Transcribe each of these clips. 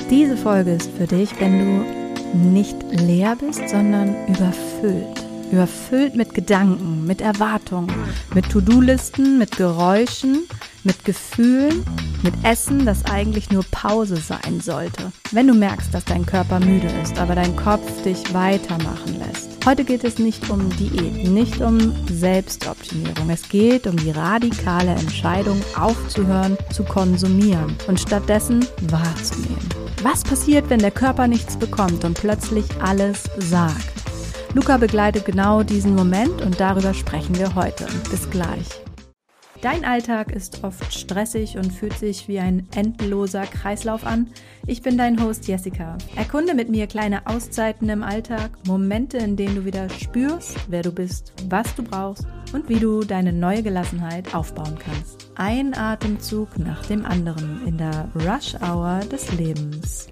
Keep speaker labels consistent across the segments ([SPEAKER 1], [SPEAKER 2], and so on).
[SPEAKER 1] Diese Folge ist für dich, wenn du nicht leer bist, sondern überfüllt. Überfüllt mit Gedanken, mit Erwartungen, mit To-Do-Listen, mit Geräuschen, mit Gefühlen, mit Essen, das eigentlich nur Pause sein sollte. Wenn du merkst, dass dein Körper müde ist, aber dein Kopf dich weitermachen lässt. Heute geht es nicht um Diät, nicht um Selbstoptimierung. Es geht um die radikale Entscheidung, aufzuhören zu konsumieren und stattdessen wahrzunehmen. Was passiert, wenn der Körper nichts bekommt und plötzlich alles sagt? Luca begleitet genau diesen Moment und darüber sprechen wir heute. Bis gleich. Dein Alltag ist oft stressig und fühlt sich wie ein endloser Kreislauf an. Ich bin dein Host Jessica. Erkunde mit mir kleine Auszeiten im Alltag, Momente, in denen du wieder spürst, wer du bist, was du brauchst und wie du deine neue Gelassenheit aufbauen kannst. Ein Atemzug nach dem anderen in der Rush-Hour des Lebens.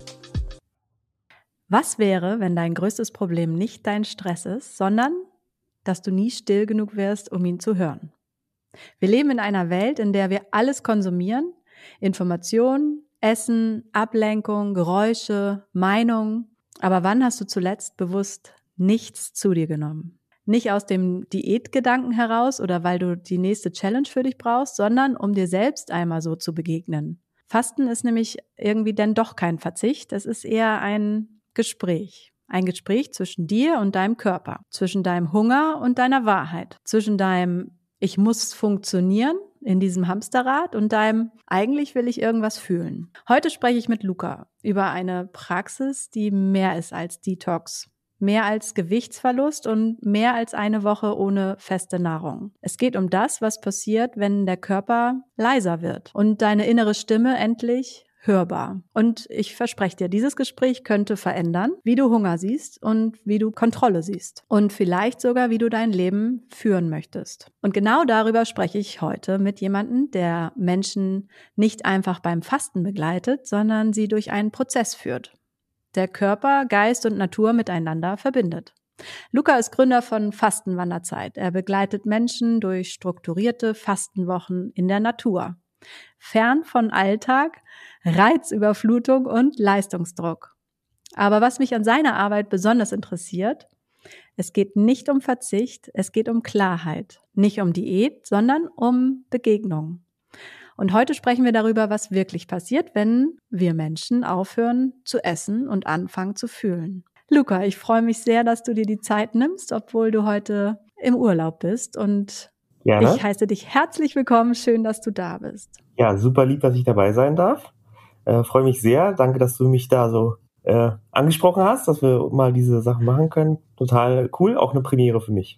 [SPEAKER 1] Was wäre, wenn dein größtes Problem nicht dein Stress ist, sondern dass du nie still genug wärst, um ihn zu hören? Wir leben in einer Welt, in der wir alles konsumieren: Informationen, Essen, Ablenkung, Geräusche, Meinungen. Aber wann hast du zuletzt bewusst nichts zu dir genommen? Nicht aus dem Diätgedanken heraus oder weil du die nächste Challenge für dich brauchst, sondern um dir selbst einmal so zu begegnen. Fasten ist nämlich irgendwie dann doch kein Verzicht, es ist eher ein Gespräch. Ein Gespräch zwischen dir und deinem Körper, zwischen deinem Hunger und deiner Wahrheit, zwischen deinem Ich muss funktionieren in diesem Hamsterrad und deinem Eigentlich will ich irgendwas fühlen. Heute spreche ich mit Luca über eine Praxis, die mehr ist als Detox, mehr als Gewichtsverlust und mehr als eine Woche ohne feste Nahrung. Es geht um das, was passiert, wenn der Körper leiser wird und deine innere Stimme endlich hörbar. Und ich verspreche dir, dieses Gespräch könnte verändern, wie du Hunger siehst und wie du Kontrolle siehst. Und vielleicht sogar, wie du dein Leben führen möchtest. Und genau darüber spreche ich heute mit jemandem, der Menschen nicht einfach beim Fasten begleitet, sondern sie durch einen Prozess führt, der Körper, Geist und Natur miteinander verbindet. Luca ist Gründer von Fastenwanderzeit. Er begleitet Menschen durch strukturierte Fastenwochen in der Natur. Fern von Alltag, Reizüberflutung und Leistungsdruck. Aber was mich an seiner Arbeit besonders interessiert: Es geht nicht um Verzicht, es geht um Klarheit. Nicht um Diät, sondern um Begegnung. Und heute sprechen wir darüber, was wirklich passiert, wenn wir Menschen aufhören zu essen und anfangen zu fühlen. Luca, ich freue mich sehr, dass du dir die Zeit nimmst, obwohl du heute im Urlaub bist, und
[SPEAKER 2] Gerne.
[SPEAKER 1] ich heiße dich herzlich willkommen. Schön, dass du da bist.
[SPEAKER 2] Ja, super lieb, dass ich dabei sein darf. Freue mich sehr. Danke, dass du mich da so angesprochen hast, dass wir mal diese Sachen machen können. Total cool. Auch eine Premiere für mich.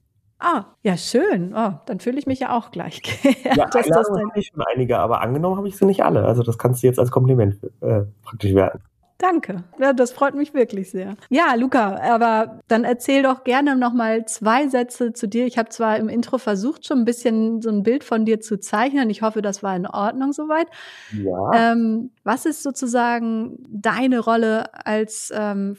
[SPEAKER 1] Ah, ja, schön. Oh, dann fühle ich mich ja auch gleich geehrt,
[SPEAKER 2] Ja,
[SPEAKER 1] dass das
[SPEAKER 2] Einladungen habe ich schon einige, aber angenommen habe ich sie nicht alle. Also das kannst du jetzt als Kompliment praktisch werten.
[SPEAKER 1] Danke. Ja, das freut mich wirklich sehr. Ja, Luca, aber dann erzähl doch gerne noch mal 2 Sätze zu dir. Ich habe zwar im Intro versucht, schon ein bisschen so ein Bild von dir zu zeichnen. Ich hoffe, das war in Ordnung soweit.
[SPEAKER 2] Ja.
[SPEAKER 1] Was ist sozusagen deine Rolle als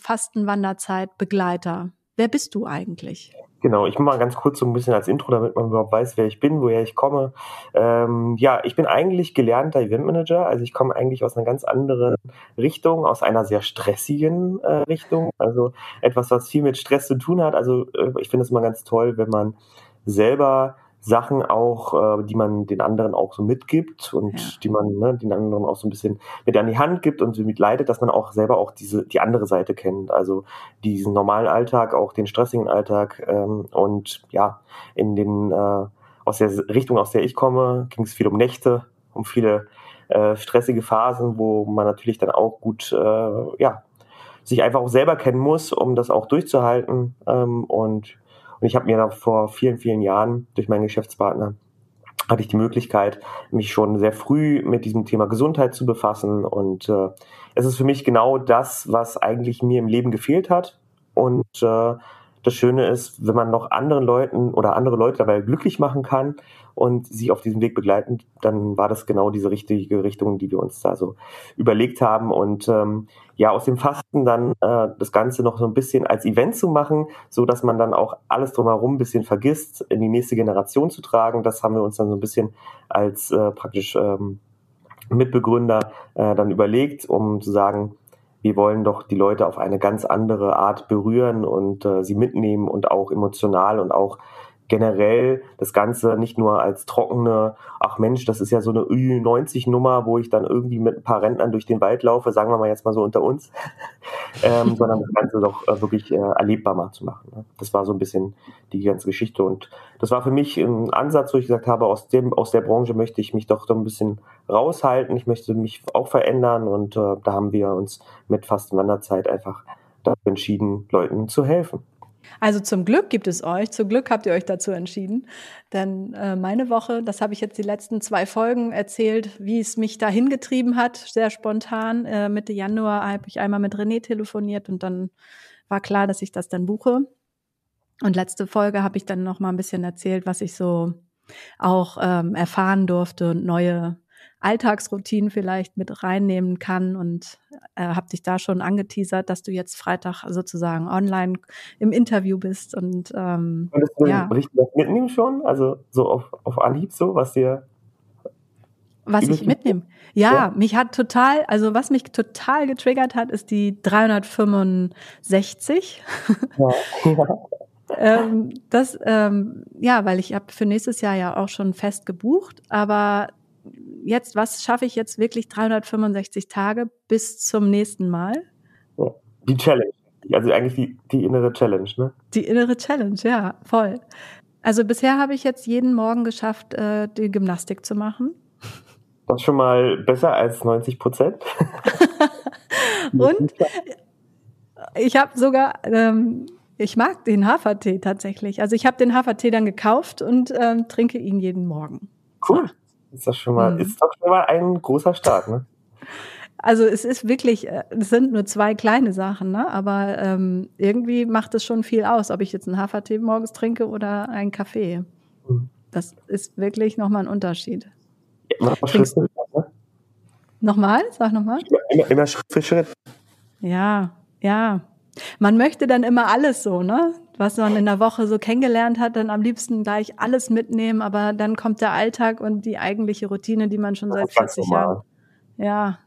[SPEAKER 1] Fastenwanderzeit-Begleiter? Wer bist du eigentlich?
[SPEAKER 2] Genau, ich mache mal ganz kurz so ein bisschen als Intro, damit man überhaupt weiß, wer ich bin, woher ich komme. Ja, ich bin eigentlich gelernter Eventmanager, also ich komme eigentlich aus einer ganz anderen Richtung, aus einer sehr stressigen Richtung, also etwas, was viel mit Stress zu tun hat. Also ich finde es immer ganz toll, wenn man selber Sachen auch, die man den anderen auch so mitgibt und die man den anderen auch so ein bisschen mit an die Hand gibt und so mitleidet, dass man auch selber auch die andere Seite kennt, also diesen normalen Alltag, auch den stressigen Alltag, und ja, in den aus der Richtung, aus der ich komme, ging es viel um Nächte, um viele stressige Phasen, wo man natürlich dann auch gut sich einfach auch selber kennen muss, um das auch durchzuhalten, und ich habe mir da vor vielen, vielen Jahren durch meinen Geschäftspartner hatte ich die Möglichkeit, mich schon sehr früh mit diesem Thema Gesundheit zu befassen. Und es ist für mich genau das, was eigentlich mir im Leben gefehlt hat. Und das Schöne ist, wenn man noch anderen Leuten oder andere Leute dabei glücklich machen kann und sie auf diesem Weg begleiten, dann war das genau diese richtige Richtung, die wir uns da so überlegt haben. Und ja, aus dem Fasten dann das Ganze noch so ein bisschen als Event zu machen, so dass man dann auch alles drumherum ein bisschen vergisst, in die nächste Generation zu tragen. Das haben wir uns dann so ein bisschen als praktisch Mitbegründer dann überlegt, um zu sagen, wir wollen doch die Leute auf eine ganz andere Art berühren und sie mitnehmen und auch emotional und auch generell das Ganze nicht nur als trockene, ach Mensch, das ist ja so eine Ü90-Nummer, wo ich dann irgendwie mit ein paar Rentnern durch den Wald laufe, sagen wir mal jetzt mal so unter uns, sondern das Ganze doch wirklich erlebbar mal zu machen. Ne? Das war so ein bisschen die ganze Geschichte und das war für mich ein Ansatz, wo ich gesagt habe, aus der Branche möchte ich mich doch so ein bisschen raushalten, ich möchte mich auch verändern und da haben wir uns mit Fastenwanderzeit einfach dafür entschieden, Leuten zu helfen.
[SPEAKER 1] Also zum Glück gibt es euch, zum Glück habt ihr euch dazu entschieden, denn meine Woche, das habe ich jetzt die letzten 2 Folgen erzählt, wie es mich dahin getrieben hat, sehr spontan. Mitte Januar habe ich einmal mit René telefoniert und dann war klar, dass ich das dann buche. Und letzte Folge habe ich dann noch mal ein bisschen erzählt, was ich so auch erfahren durfte und neue Alltagsroutinen vielleicht mit reinnehmen kann und habe dich da schon angeteasert, dass du jetzt Freitag sozusagen online im Interview bist und
[SPEAKER 2] Konntest du denn richtig was mitnehmen schon? Also so auf Anhieb so, was
[SPEAKER 1] ich mitnehme? Ja, mich hat total, also was mich total getriggert hat, ist die 365.
[SPEAKER 2] Ja.
[SPEAKER 1] Weil ich habe für nächstes Jahr ja auch schon fest gebucht, aber jetzt, was schaffe ich jetzt wirklich 365 Tage bis zum nächsten Mal?
[SPEAKER 2] Ja. Die Challenge, also eigentlich die innere Challenge, ne?
[SPEAKER 1] Die innere Challenge, ja, voll. Also bisher habe ich jetzt jeden Morgen geschafft, die Gymnastik zu machen.
[SPEAKER 2] Das ist schon mal besser als 90%.
[SPEAKER 1] Und ich habe sogar, ich mag den Hafertee tatsächlich. Also ich habe den Hafertee dann gekauft und trinke ihn jeden Morgen.
[SPEAKER 2] Cool. Ist doch schon mal ein großer Start, ne?
[SPEAKER 1] Also es ist wirklich, es sind nur 2 kleine Sachen, ne? Aber irgendwie macht es schon viel aus, ob ich jetzt einen Hafertee morgens trinke oder einen Kaffee. Das ist wirklich nochmal ein Unterschied.
[SPEAKER 2] Trinkst du?
[SPEAKER 1] Nochmal? Sag nochmal.
[SPEAKER 2] Immer Schritt für Schritt.
[SPEAKER 1] Ja. Man möchte dann immer alles so, ne? Was man in der Woche so kennengelernt hat, dann am liebsten gleich alles mitnehmen, aber dann kommt der Alltag und die eigentliche Routine, die man schon seit 40 Jahren. Ja.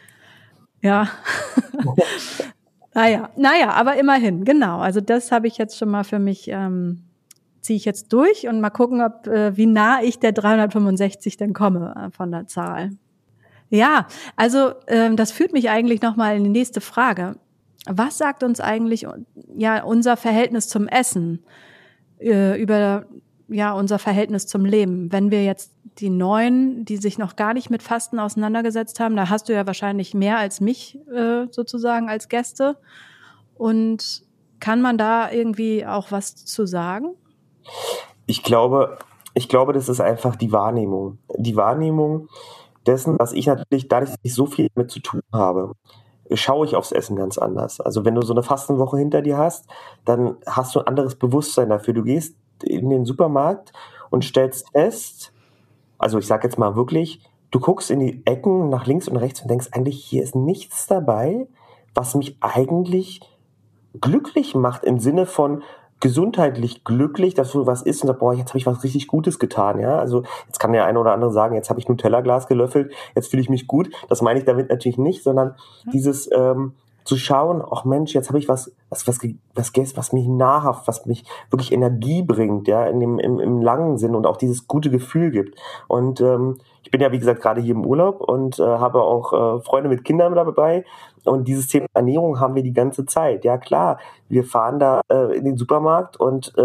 [SPEAKER 1] Naja, aber immerhin, genau. Also das habe ich jetzt schon mal für mich, ziehe ich jetzt durch und mal gucken, wie nah ich der 365 denn komme von der Zahl. Ja, also das führt mich eigentlich nochmal in die nächste Frage. Was sagt uns eigentlich unser Verhältnis zum Essen über unser Verhältnis zum Leben? Wenn wir jetzt die Neuen, die sich noch gar nicht mit Fasten auseinandergesetzt haben, da hast du ja wahrscheinlich mehr als mich sozusagen als Gäste. Und kann man da irgendwie auch was zu sagen?
[SPEAKER 2] Ich glaube, das ist einfach die Wahrnehmung. Die Wahrnehmung dessen, dass ich natürlich, dadurch, dass ich so viel mit zu tun habe, schaue ich aufs Essen ganz anders. Also wenn du so eine Fastenwoche hinter dir hast, dann hast du ein anderes Bewusstsein dafür. Du gehst in den Supermarkt und stellst fest, also ich sag jetzt mal wirklich, du guckst in die Ecken nach links und rechts und denkst eigentlich, hier ist nichts dabei, was mich eigentlich glücklich macht im Sinne von gesundheitlich glücklich, dass du was isst und sagst, boah, jetzt habe ich was richtig Gutes getan, ja. Also jetzt kann der eine oder andere sagen, jetzt habe ich Nutella-Glas gelöffelt, jetzt fühle ich mich gut. Das meine ich damit natürlich nicht, sondern dieses zu schauen, ach Mensch, jetzt habe ich was mich nahrhaft, was mich wirklich Energie bringt, ja, im langen Sinn und auch dieses gute Gefühl gibt. Und ich bin ja, wie gesagt, gerade hier im Urlaub und habe auch Freunde mit Kindern dabei. Und dieses Thema Ernährung haben wir die ganze Zeit. Ja klar, wir fahren da in den Supermarkt und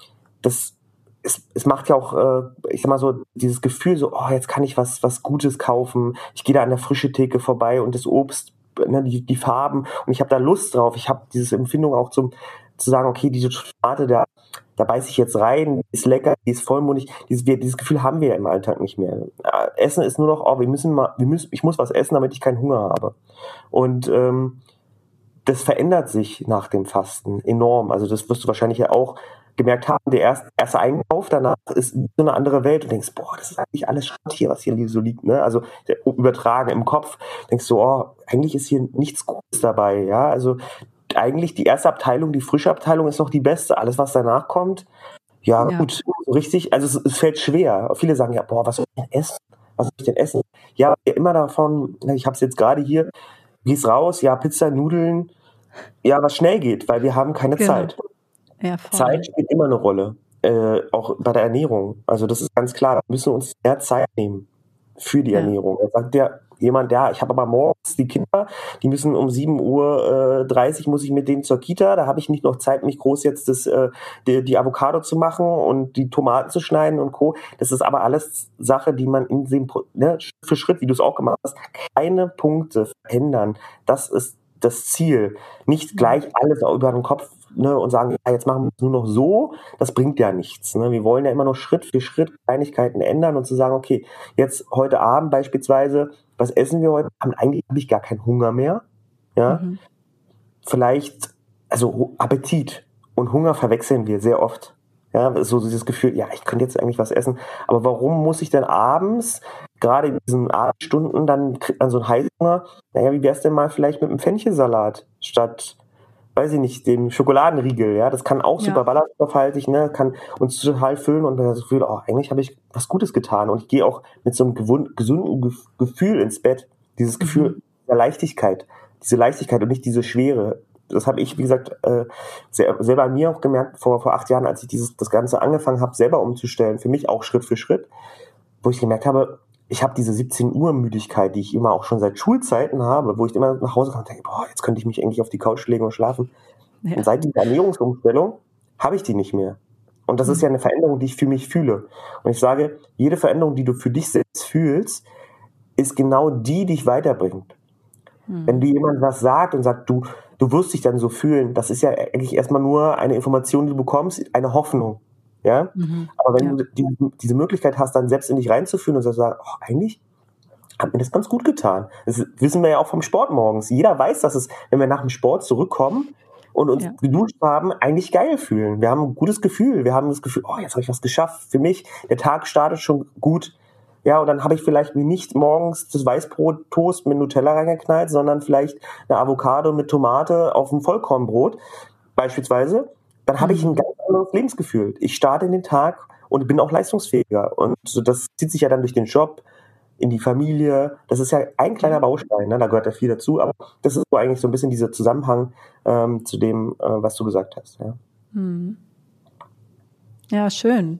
[SPEAKER 2] es macht ja auch, ich sag mal so, dieses Gefühl so, oh, jetzt kann ich was Gutes kaufen. Ich gehe da an der frische Theke vorbei und das Obst, ne, die Farben und ich habe da Lust drauf. Ich habe diese Empfindung auch zu sagen, okay, diese Tomate, da beiß ich jetzt rein, die ist lecker, die ist vollmundig. Dieses Gefühl haben wir ja im Alltag nicht mehr. Essen ist nur noch, oh, ich muss was essen, damit ich keinen Hunger habe. Und das verändert sich nach dem Fasten enorm. Also das wirst du wahrscheinlich ja auch gemerkt haben, der erste Einkauf danach ist so eine andere Welt. Du denkst, boah, das ist eigentlich alles Schrott hier, was hier so liegt. Ne? Also übertragen im Kopf denkst du, oh, eigentlich ist hier nichts Gutes dabei. Ja, also eigentlich die erste Abteilung, die frische Abteilung ist noch die beste. Alles, was danach kommt, ja. Gut, so richtig, also es fällt schwer. Viele sagen ja, boah, was soll ich denn essen? Was soll ich denn essen? Ja, immer davon, ich habe es jetzt gerade hier, gehst raus, ja, Pizza, Nudeln, ja, was schnell geht, weil wir haben keine Zeit.
[SPEAKER 1] Ja, voll.
[SPEAKER 2] Zeit spielt immer eine Rolle, auch bei der Ernährung. Also das ist ganz klar, wir müssen uns mehr Zeit nehmen für die Ernährung. Da sagt ja jemand, ja, ich habe aber morgens die Kinder, die müssen um 7:30 Uhr muss ich mit denen zur Kita, da habe ich nicht noch Zeit, mich groß jetzt die Avocado zu machen und die Tomaten zu schneiden und Co. Das ist aber alles Sache, die man in dem, Schritt für Schritt, wie du es auch gemacht hast, kleine Punkte verändern. Das ist das Ziel. Nicht gleich alles über den Kopf, und sagen, ja, jetzt machen wir es nur noch so, das bringt ja nichts. Ne? Wir wollen ja immer noch Schritt für Schritt Kleinigkeiten ändern und zu sagen, okay, jetzt heute Abend beispielsweise, was essen wir heute? Eigentlich habe ich gar keinen Hunger mehr. Ja? Vielleicht, also Appetit und Hunger verwechseln wir sehr oft. Ja, so dieses Gefühl, ja, ich könnte jetzt eigentlich was essen, aber warum muss ich denn abends, gerade in diesen Abendstunden, dann kriegt man so einen Heißhunger? Naja, wie wär's denn mal vielleicht mit einem Fenchelsalat statt, weiß ich nicht, dem Schokoladenriegel, ja, das kann auch super ballaststoffhaltig, ne, kann uns total füllen und das Gefühl, oh, eigentlich habe ich was Gutes getan und ich gehe auch mit so einem gesunden Gefühl ins Bett, dieses Gefühl der Leichtigkeit, diese Leichtigkeit und nicht diese Schwere. Das habe ich, wie gesagt, selber an mir auch gemerkt, vor 8 Jahren, als ich das Ganze angefangen habe, selber umzustellen, für mich auch Schritt für Schritt, wo ich gemerkt habe, ich habe diese 17 Uhr Müdigkeit, die ich immer auch schon seit Schulzeiten habe, wo ich immer nach Hause komme und denke, boah, jetzt könnte ich mich eigentlich auf die Couch legen und schlafen. Ja. Und seit dieser Ernährungsumstellung habe ich die nicht mehr. Und das ist ja eine Veränderung, die ich für mich fühle. Und ich sage, jede Veränderung, die du für dich selbst fühlst, ist genau die dich weiterbringt. Wenn dir jemand was sagt und sagt, du wirst dich dann so fühlen, das ist ja eigentlich erstmal nur eine Information, die du bekommst, eine Hoffnung. Ja? Aber wenn du diese Möglichkeit hast, dann selbst in dich reinzufühlen und zu sagen, oh, eigentlich hat mir das ganz gut getan. Das wissen wir ja auch vom Sport morgens. Jeder weiß, dass es, wenn wir nach dem Sport zurückkommen und uns geduscht haben, eigentlich geil fühlen. Wir haben ein gutes Gefühl. Wir haben das Gefühl, oh, jetzt habe ich was geschafft. Für mich, der Tag startet schon gut. Ja, und dann habe ich vielleicht mir nicht morgens das Weißbrot-Toast mit Nutella reingeknallt, sondern vielleicht eine Avocado mit Tomate auf dem Vollkornbrot beispielsweise. Dann habe ich ein ganz anderes Lebensgefühl. Ich starte in den Tag und bin auch leistungsfähiger. Und das zieht sich ja dann durch den Job, in die Familie. Das ist ja ein kleiner Baustein, ne? Da gehört ja viel dazu. Aber das ist so eigentlich so ein bisschen dieser Zusammenhang zu dem, was du gesagt hast. Ja,
[SPEAKER 1] ja, schön.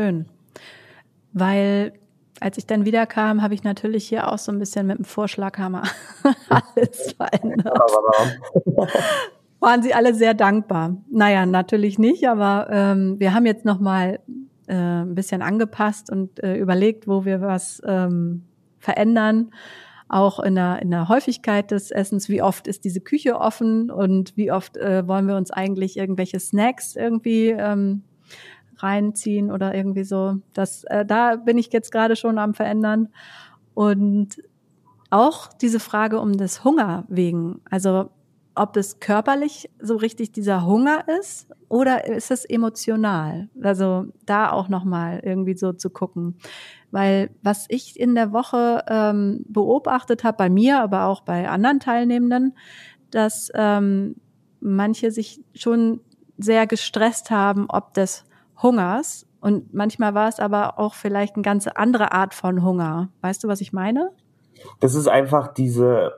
[SPEAKER 1] Weil als ich dann wiederkam, habe ich natürlich hier auch so ein bisschen mit dem Vorschlaghammer alles verändert. Waren sie alle sehr dankbar. Naja, natürlich nicht, aber wir haben jetzt nochmal ein bisschen angepasst und überlegt, wo wir was verändern. Auch in der Häufigkeit des Essens. Wie oft ist diese Küche offen und wie oft wollen wir uns eigentlich irgendwelche Snacks irgendwie reinziehen oder irgendwie so. Da bin ich jetzt gerade schon am Verändern. Und auch diese Frage um das Hunger wegen. Also ob es körperlich so richtig dieser Hunger ist oder ist es emotional? Also da auch nochmal irgendwie so zu gucken. Weil was ich in der Woche beobachtet habe, bei mir, aber auch bei anderen Teilnehmenden, dass manche sich schon sehr gestresst haben, ob des Hungers. Und manchmal war es aber auch vielleicht eine ganz andere Art von Hunger. Weißt du, was ich meine?
[SPEAKER 2] Das ist einfach diese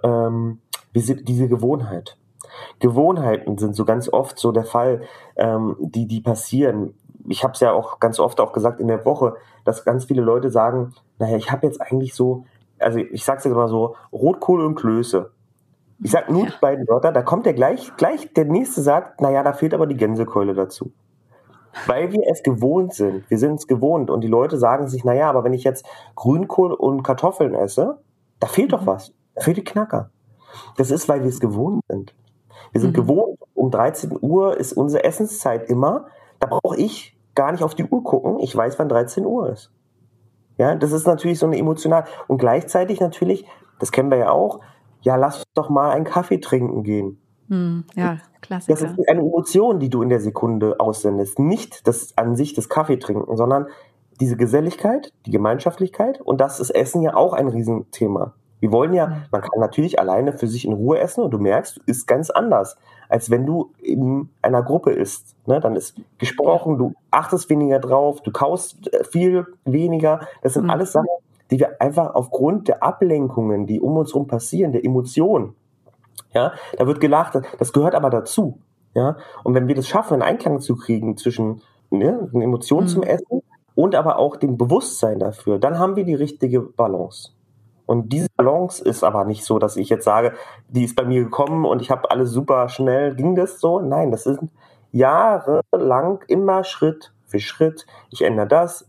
[SPEAKER 2] Gewohnheit. Gewohnheiten sind so ganz oft so der Fall, die passieren. Ich habe es ja auch ganz oft auch gesagt in der Woche, dass ganz viele Leute sagen, naja, ich habe jetzt eigentlich so, also ich sag's jetzt mal so, Rotkohl und Klöße. Ich sag nur die beiden Wörter, da kommt der gleich der Nächste sagt, naja, da fehlt aber die Gänsekeule dazu. Weil wir es gewohnt sind. Wir sind es gewohnt. Und die Leute sagen sich, naja, aber wenn ich jetzt Grünkohl und Kartoffeln esse, da fehlt doch was. Da fehlt die Knacker. Das ist, weil wir es gewohnt sind. Wir sind gewohnt, um 13 Uhr ist unsere Essenszeit immer. Da brauche ich gar nicht auf die Uhr gucken. Ich weiß, wann 13 Uhr ist. Ja, das ist natürlich so eine emotional. Und gleichzeitig natürlich, das kennen wir ja auch, ja, lass uns doch mal einen Kaffee trinken gehen.
[SPEAKER 1] Ja, Klassiker.
[SPEAKER 2] Das ist eine Emotion, die du in der Sekunde aussendest. Nicht das an sich das Kaffee trinken, sondern diese Geselligkeit, die Gemeinschaftlichkeit. Und das ist Essen ja auch ein Riesenthema. Wir wollen ja, man kann natürlich alleine für sich in Ruhe essen und du merkst, du isst ganz anders, als wenn du in einer Gruppe isst. Ne? Dann ist gesprochen, du achtest weniger drauf, du kaust viel weniger. Das sind alles Sachen, die wir einfach aufgrund der Ablenkungen, die um uns herum passieren, der Emotionen, Ja, da wird gelacht, das gehört aber dazu. Ja, und wenn wir das schaffen, einen Einklang zu kriegen zwischen den Emotionen zum Essen und aber auch dem Bewusstsein dafür, dann haben wir die richtige Balance. Und diese Balance ist aber nicht so, dass ich jetzt sage, die ist bei mir gekommen und ich habe alles super schnell, ging das so? Nein, das sind jahrelang immer Schritt für Schritt. Ich ändere das.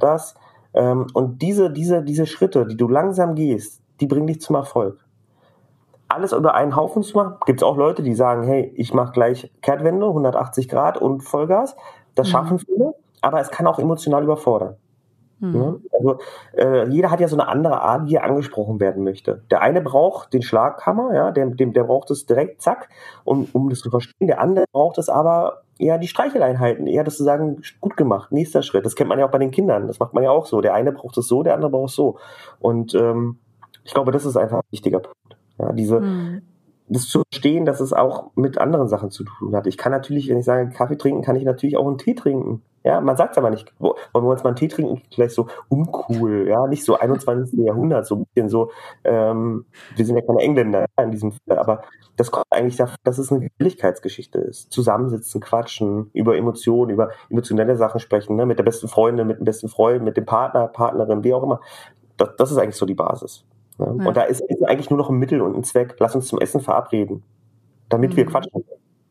[SPEAKER 2] Und diese Schritte, die du langsam gehst, die bringen dich zum Erfolg. Alles über einen Haufen zu machen, gibt es auch Leute, die sagen, hey, ich mache gleich Kehrtwende, 180 Grad und Vollgas. Das schaffen viele, aber es kann auch emotional überfordern. Ja? Also jeder hat ja so eine andere Art, wie er angesprochen werden möchte. Der eine braucht den Schlaghammer, ja, der braucht es direkt, zack, um das zu verstehen. Der andere braucht es aber eher die Streicheleinheiten, eher das zu sagen, gut gemacht, nächster Schritt. Das kennt man ja auch bei den Kindern, das macht man ja auch so. Der eine braucht es so, der andere braucht es so. Und ich glaube, das ist einfach ein wichtiger Punkt. Ja, das zu verstehen, dass es auch mit anderen Sachen zu tun hat. Ich kann natürlich, wenn ich sage Kaffee trinken, kann ich natürlich auch einen Tee trinken. Ja, man sagt es aber nicht. Wollen wir uns mal einen Tee trinken? Vielleicht so uncool, ja, nicht so 21. Jahrhundert, so ein bisschen so, wir sind ja keine Engländer in diesem Fall, aber das kommt eigentlich davon, dass es eine Gefälligkeitsgeschichte ist. Zusammensitzen, quatschen, über Emotionen, über emotionelle Sachen sprechen, ne, mit der besten Freundin, mit dem besten Freund, mit dem Partner, Partnerin, wie auch immer. Das ist eigentlich so die Basis. Ja. Und da ist eigentlich nur noch ein Mittel und ein Zweck. Lass uns zum Essen verabreden, damit wir quatschen.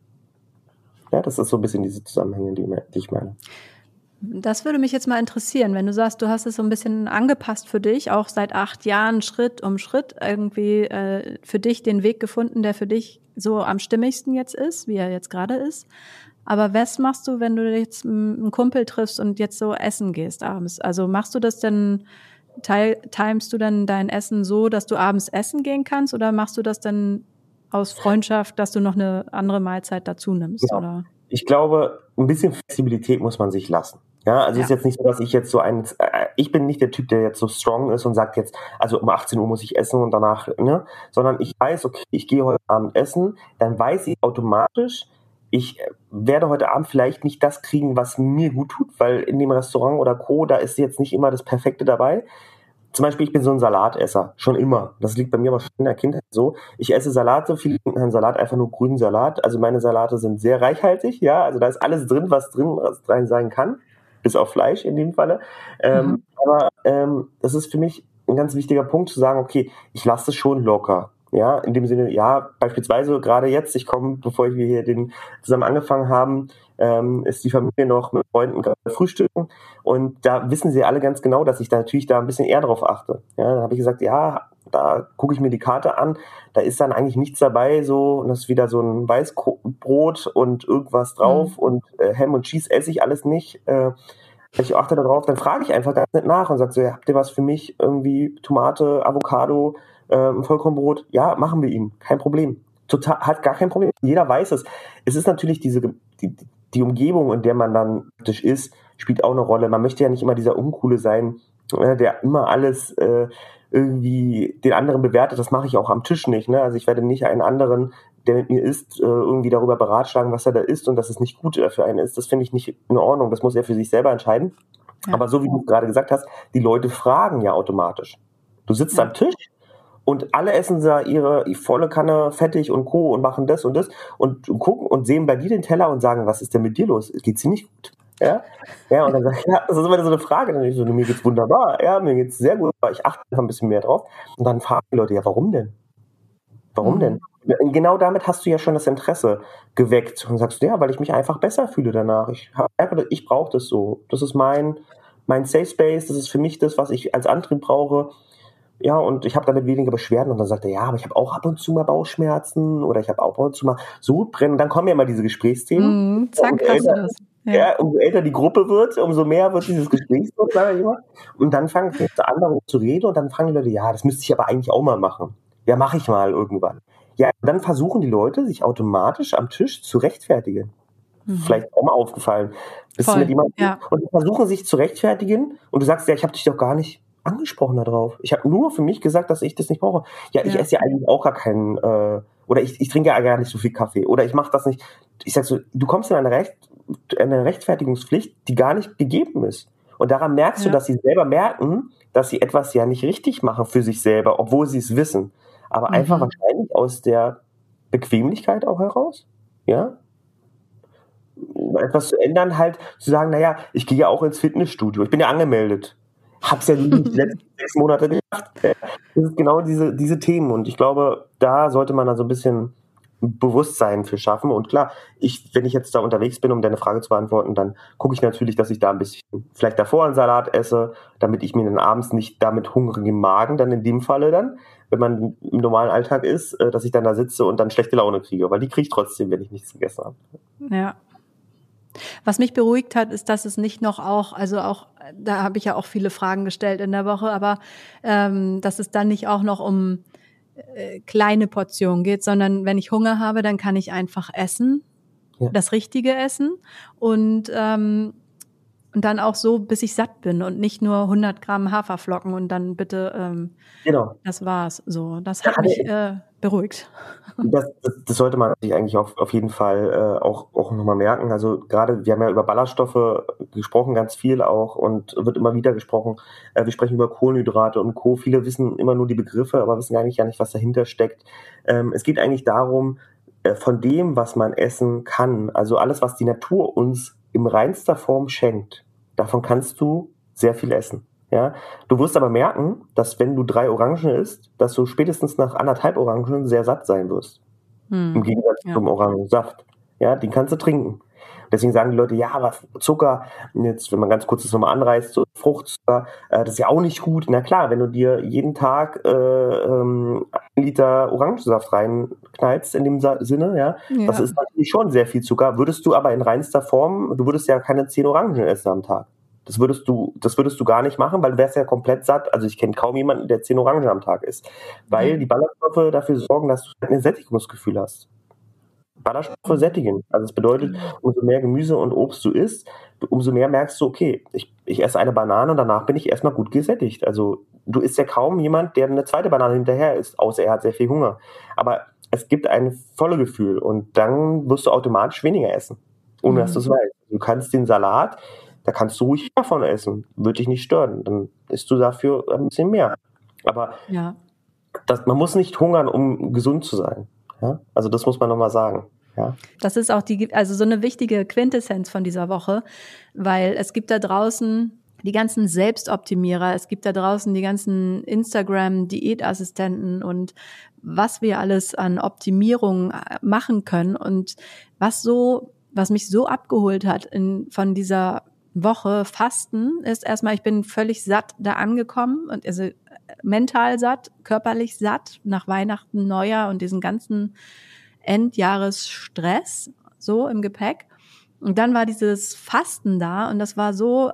[SPEAKER 2] Ja, das ist so ein bisschen diese Zusammenhänge, die ich meine.
[SPEAKER 1] Das würde mich jetzt mal interessieren, wenn du sagst, du hast es so ein bisschen angepasst für dich, auch seit 8 Jahren Schritt um Schritt irgendwie für dich den Weg gefunden, der für dich so am stimmigsten jetzt ist, wie er jetzt gerade ist. Aber was machst du, wenn du jetzt einen Kumpel triffst und jetzt so essen gehst abends? Also machst du das denn, timest du dann dein Essen so, dass du abends essen gehen kannst, oder machst du das dann aus Freundschaft, dass du noch eine andere Mahlzeit dazu nimmst?
[SPEAKER 2] Ja.
[SPEAKER 1] Oder?
[SPEAKER 2] Ich glaube, ein bisschen Flexibilität muss man sich lassen. Ja, also es ist jetzt nicht so, dass ich jetzt so ich bin nicht der Typ, der jetzt so strong ist und sagt jetzt, also um 18 Uhr muss ich essen und danach, ne, sondern ich weiß, okay, ich gehe heute Abend essen, dann weiß ich automatisch, ich werde heute Abend vielleicht nicht das kriegen, was mir gut tut, weil in dem Restaurant oder Co., da ist jetzt nicht immer das Perfekte dabei. Zum Beispiel, ich bin so ein Salatesser, schon immer. Das liegt bei mir aber schon in der Kindheit so. Ich esse Salate, viele finden einen Salat einfach nur grünen Salat. Also meine Salate sind sehr reichhaltig, ja. Also da ist alles drin, was rein sein kann. Bis auf Fleisch in dem Falle. Aber das ist für mich ein ganz wichtiger Punkt zu sagen, okay, ich lasse es schon locker. Ja, in dem Sinne, ja, beispielsweise gerade jetzt, bevor wir hier zusammen angefangen haben, ist die Familie noch mit Freunden gerade frühstücken, und da wissen sie alle ganz genau, dass ich da natürlich da ein bisschen eher drauf achte. Ja, dann habe ich gesagt, ja, da gucke ich mir die Karte an, da ist dann eigentlich nichts dabei, so, und das ist wieder so ein Weißbrot und irgendwas drauf und Ham und Cheese esse ich alles nicht. Ich achte darauf, dann frage ich einfach ganz nett nach und sage so, ja, habt ihr was für mich, irgendwie Tomate, Avocado, Vollkornbrot? Ja, machen wir ihn, kein Problem. Total, hat gar kein Problem. Jeder weiß es. Es ist natürlich die Umgebung, in der man dann praktisch ist, spielt auch eine Rolle. Man möchte ja nicht immer dieser Uncoole sein, der immer alles irgendwie den anderen bewertet. Das mache ich auch am Tisch nicht. Ne? Also ich werde nicht einen anderen, der mit mir isst, irgendwie darüber beratschlagen, was er da isst und dass es nicht gut für einen ist. Das finde ich nicht in Ordnung. Das muss er für sich selber entscheiden. Ja. Aber so wie du gerade gesagt hast, die Leute fragen ja automatisch. Du sitzt am Tisch und alle essen da ihre volle Kanne fettig und Co. und machen das und das und gucken und sehen bei dir den Teller und sagen, was ist denn mit dir los? Geht's dir nicht gut? Ja, und dann sage ich, ja, das ist immer so eine Frage. Dann ich so, mir geht's wunderbar, ja, mir geht's sehr gut, aber ich achte einfach ein bisschen mehr drauf. Und dann fragen die Leute, ja, warum denn? Warum denn? Genau damit hast du ja schon das Interesse geweckt und sagst, ja, weil ich mich einfach besser fühle danach. Ich brauche das so. Das ist mein Safe Space, das ist für mich das, was ich als Antrieb brauche. Ja, und ich habe damit weniger Beschwerden. Und dann sagt er, ja, aber ich habe auch ab und zu mal Bauchschmerzen oder ich habe auch ab und zu mal Sodbrennen. Und dann kommen ja immer diese Gesprächsthemen.
[SPEAKER 1] Zack, hast du das.
[SPEAKER 2] Ja, umso älter die Gruppe wird, umso mehr wird dieses Gespräch, sage ich immer. Und dann fangen die an zu reden und dann fragen die Leute, ja, das müsste ich aber eigentlich auch mal machen. Ja, mache ich mal irgendwann. Ja, und dann versuchen die Leute, sich automatisch am Tisch zu rechtfertigen. Vielleicht auch mal aufgefallen. Bist du mit jemandem? Ja. Und die versuchen sich zu rechtfertigen und du sagst, ja, ich habe dich doch gar nicht angesprochen darauf. Ich habe nur für mich gesagt, dass ich das nicht brauche. Ja, ich esse ja eigentlich auch gar keinen, oder ich trinke ja gar nicht so viel Kaffee. Oder ich mache das nicht. Ich sag so, du kommst in eine Rechtfertigungspflicht, die gar nicht gegeben ist. Und daran merkst du, dass sie selber merken, dass sie etwas ja nicht richtig machen für sich selber, obwohl sie es wissen. Aber einfach wahrscheinlich aus der Bequemlichkeit auch heraus, ja, etwas zu ändern, halt zu sagen, naja, ich gehe ja auch ins Fitnessstudio, ich bin ja angemeldet, hab's ja nicht die letzten 6 Monate gemacht. Das ist genau diese Themen und ich glaube, da sollte man dann so ein bisschen Bewusstsein für schaffen und klar, wenn ich jetzt da unterwegs bin, um deine Frage zu beantworten, dann gucke ich natürlich, dass ich da ein bisschen vielleicht davor einen Salat esse, damit ich mir dann abends nicht da mit hungrigem Magen dann in dem Falle dann, wenn man im normalen Alltag ist, dass ich dann da sitze und dann schlechte Laune kriege, weil die kriege ich trotzdem, wenn ich nichts gegessen habe.
[SPEAKER 1] Ja. Was mich beruhigt hat, ist, dass es nicht noch auch, also auch, da habe ich ja auch viele Fragen gestellt in der Woche, aber dass es dann nicht auch noch um kleine Portionen geht, sondern wenn ich Hunger habe, dann kann ich einfach essen, das Richtige essen und dann auch so, bis ich satt bin und nicht nur 100 Gramm Haferflocken und dann bitte,
[SPEAKER 2] Genau.
[SPEAKER 1] das war's. So, das hat mich beruhigt.
[SPEAKER 2] Das sollte man sich eigentlich auf jeden Fall auch nochmal merken. Also gerade, wir haben ja über Ballaststoffe gesprochen, ganz viel auch und wird immer wieder gesprochen. Wir sprechen über Kohlenhydrate und Co. Viele wissen immer nur die Begriffe, aber wissen eigentlich gar nicht, was dahinter steckt. Es geht eigentlich darum, von dem, was man essen kann, also alles, was die Natur uns in reinster Form schenkt, davon kannst du sehr viel essen. Ja, du wirst aber merken, dass wenn du 3 Orangen isst, dass du spätestens nach 1,5 Orangen sehr satt sein wirst. Im Gegensatz zum Orangensaft. Ja, den kannst du trinken. Deswegen sagen die Leute, ja, aber Zucker, jetzt, wenn man ganz kurz das nochmal anreißt, so Fruchtzucker, das ist ja auch nicht gut. Na klar, wenn du dir jeden Tag 1 Liter Orangensaft reinknallst, in dem Sinne, ja, das ist natürlich schon sehr viel Zucker, würdest du aber in reinster Form, du würdest ja keine 10 Orangen essen am Tag. Das würdest du gar nicht machen, weil du wärst ja komplett satt. Also ich kenne kaum jemanden, der 10 Orangen am Tag isst. Weil die Ballaststoffe dafür sorgen, dass du ein Sättigungsgefühl hast. Ballaststoffe sättigen. Also das bedeutet, umso mehr Gemüse und Obst du isst, umso mehr merkst du, okay, ich esse eine Banane und danach bin ich erstmal gut gesättigt. Also du isst ja kaum jemand, der eine zweite Banane hinterher isst, außer er hat sehr viel Hunger. Aber es gibt ein volles Gefühl und dann wirst du automatisch weniger essen, ohne dass du es weißt. Du kannst den Salat, da kannst du ruhig davon essen, würde dich nicht stören. Dann isst du dafür ein bisschen mehr. Aber man muss nicht hungern, um gesund zu sein. Ja? Also das muss man nochmal sagen. Ja.
[SPEAKER 1] Das ist auch also so eine wichtige Quintessenz von dieser Woche, weil es gibt da draußen die ganzen Selbstoptimierer, es gibt da draußen die ganzen Instagram-Diätassistenten und was wir alles an Optimierung machen können und was mich so abgeholt hat von dieser Woche Fasten ist erstmal, ich bin völlig satt da angekommen und also mental satt, körperlich satt nach Weihnachten, Neujahr und diesen ganzen Endjahresstress so im Gepäck. Und dann war dieses Fasten da und das war so,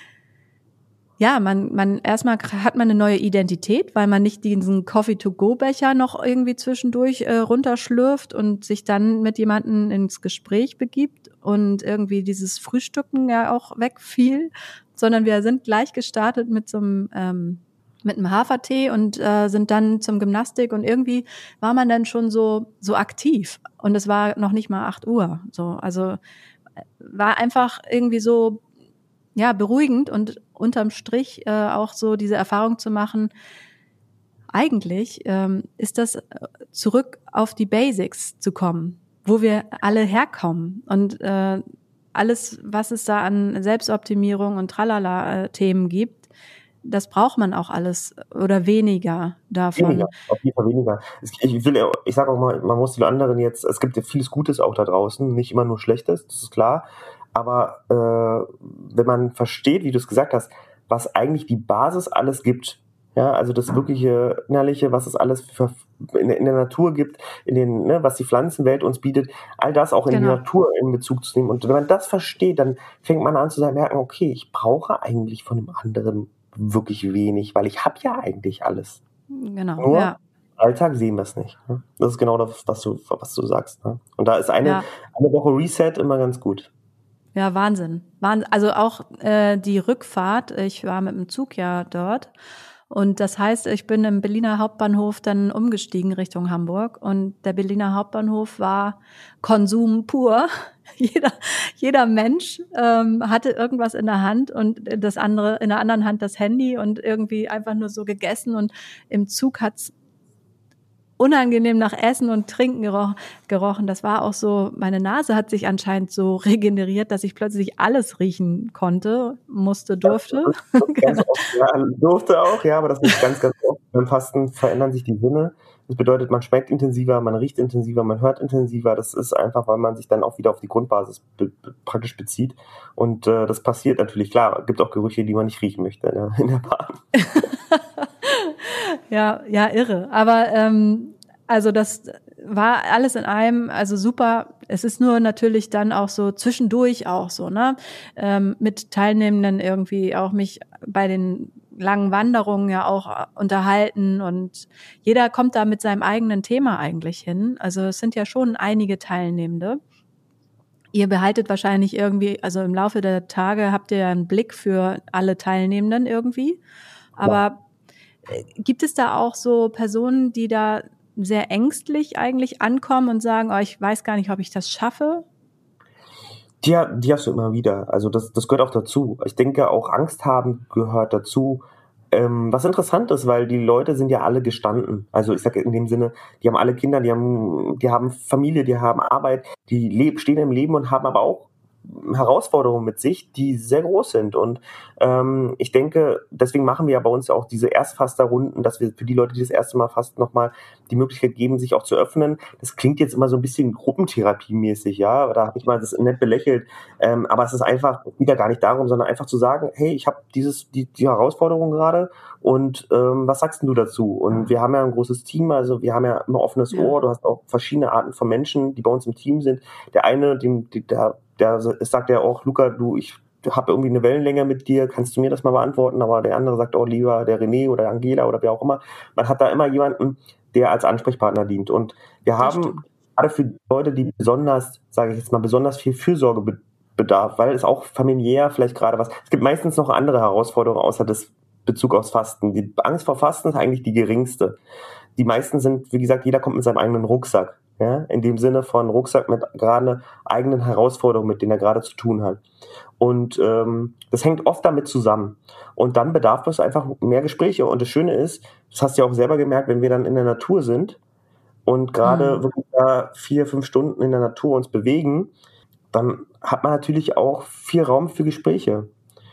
[SPEAKER 1] ja, man erstmal hat man eine neue Identität, weil man nicht diesen Coffee-to-go-Becher noch irgendwie zwischendurch runterschlürft und sich dann mit jemandem ins Gespräch begibt und irgendwie dieses Frühstücken ja auch wegfiel, sondern wir sind gleich gestartet mit so einem Hafertee und sind dann zum Gymnastik und irgendwie war man dann schon so aktiv und es war noch nicht mal 8 Uhr, so, also war einfach irgendwie so, ja, beruhigend und unterm Strich auch so diese Erfahrung zu machen, eigentlich ist das zurück auf die Basics zu kommen, wo wir alle herkommen und alles, was es da an Selbstoptimierung und Tralala-Themen gibt, das braucht man auch alles oder weniger davon.
[SPEAKER 2] Weniger, auf jeden Fall weniger. Ich sage auch mal, man muss die anderen jetzt, es gibt ja vieles Gutes auch da draußen, nicht immer nur Schlechtes, das ist klar. Aber wenn man versteht, wie du es gesagt hast, was eigentlich die Basis alles gibt, ja, also das wirkliche Innerliche, was es alles in der Natur gibt, was die Pflanzenwelt uns bietet, all das auch in die Natur in Bezug zu nehmen. Und wenn man das versteht, dann fängt man an zu merken, okay, ich brauche eigentlich von dem anderen wirklich wenig, weil ich habe ja eigentlich alles.
[SPEAKER 1] Genau.
[SPEAKER 2] Nur im Alltag sehen wir es nicht. Ne? Das ist genau das, was du sagst. Ne? Und da ist eine Woche Reset immer ganz gut.
[SPEAKER 1] Ja, Wahnsinn. Also auch die Rückfahrt, ich war mit dem Zug ja dort und das heißt, ich bin im Berliner Hauptbahnhof dann umgestiegen Richtung Hamburg und der Berliner Hauptbahnhof war Konsum pur. Jeder Mensch hatte irgendwas in der Hand und das andere in der anderen Hand das Handy und irgendwie einfach nur so gegessen und im Zug hat's unangenehm nach Essen und Trinken gerochen. Das war auch so, meine Nase hat sich anscheinend so regeneriert, dass ich plötzlich alles riechen konnte, durfte.
[SPEAKER 2] Ganz oft, ja, durfte auch, ja, aber das ist ganz, ganz oft. Beim Fasten verändern sich die Sinne. Das bedeutet, man schmeckt intensiver, man riecht intensiver, man hört intensiver. Das ist einfach, weil man sich dann auch wieder auf die Grundbasis praktisch bezieht. Und das passiert natürlich, klar, gibt auch Gerüche, die man nicht riechen möchte in der Bahn.
[SPEAKER 1] Ja, irre. Aber also das war alles in einem, also super. Es ist nur natürlich dann auch so zwischendurch auch so, ne? Mit Teilnehmenden irgendwie auch mich bei den langen Wanderungen ja auch unterhalten und jeder kommt da mit seinem eigenen Thema eigentlich hin. Also es sind ja schon einige Teilnehmende. Ihr behaltet wahrscheinlich irgendwie, also im Laufe der Tage habt ihr ja einen Blick für alle Teilnehmenden irgendwie. Aber gibt es da auch so Personen, die da sehr ängstlich eigentlich ankommen und sagen, oh, ich weiß gar nicht, ob ich das schaffe?
[SPEAKER 2] Die hast du immer wieder. Also das gehört auch dazu. Ich denke, auch Angst haben gehört dazu. Was interessant ist, weil die Leute sind ja alle gestanden. Also ich sage in dem Sinne, die haben alle Kinder, die haben Familie, die haben Arbeit, die stehen im Leben und haben aber auch Herausforderungen mit sich, die sehr groß sind. Und ich denke, deswegen machen wir ja bei uns ja auch diese Erstfaster-Runden, dass wir für die Leute, die das erste Mal fasten, nochmal die Möglichkeit geben, sich auch zu öffnen. Das klingt jetzt immer so ein bisschen Gruppentherapie-mäßig, ja, da habe ich mal das nett belächelt. Aber es ist einfach wieder gar nicht darum, sondern einfach zu sagen, hey, ich habe die Herausforderung gerade und was sagst denn du dazu? Und wir haben ja ein großes Team, also wir haben ja immer offenes Ohr, du hast auch verschiedene Arten von Menschen, die bei uns im Team sind. Der eine, der sagt ja auch, Luca, ich habe irgendwie eine Wellenlänge mit dir, kannst du mir das mal beantworten? Aber der andere sagt, oh, lieber der René oder Angela oder wer auch immer. Man hat da immer jemanden, der als Ansprechpartner dient. Und wir haben gerade für die Leute, die besonders, sage ich jetzt mal, besonders viel Fürsorge bedarf, weil es auch familiär vielleicht gerade es gibt meistens noch andere Herausforderungen außer das Bezug aufs Fasten. Die Angst vor Fasten ist eigentlich die geringste. Die meisten sind, wie gesagt, jeder kommt mit seinem eigenen Rucksack. Ja, in dem Sinne von Rucksack mit gerade eigenen Herausforderungen, mit denen er gerade zu tun hat. Und das hängt oft damit zusammen. Und dann bedarf es einfach mehr Gespräche. Und das Schöne ist, das hast du ja auch selber gemerkt, wenn wir dann in der Natur sind und gerade wirklich da 4-5 Stunden in der Natur uns bewegen, dann hat man natürlich auch viel Raum für Gespräche.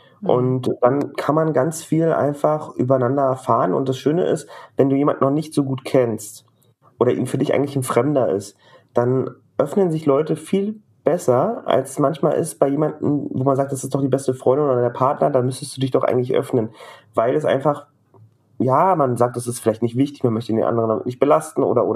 [SPEAKER 2] Und dann kann man ganz viel einfach übereinander erfahren. Und das Schöne ist, wenn du jemanden noch nicht so gut kennst oder ihn für dich eigentlich ein Fremder ist, dann öffnen sich Leute viel besser, als manchmal ist bei jemandem, wo man sagt, das ist doch die beste Freundin oder der Partner, dann müsstest du dich doch eigentlich öffnen. Weil es einfach, ja, man sagt, das ist vielleicht nicht wichtig, man möchte den anderen damit nicht belasten oder.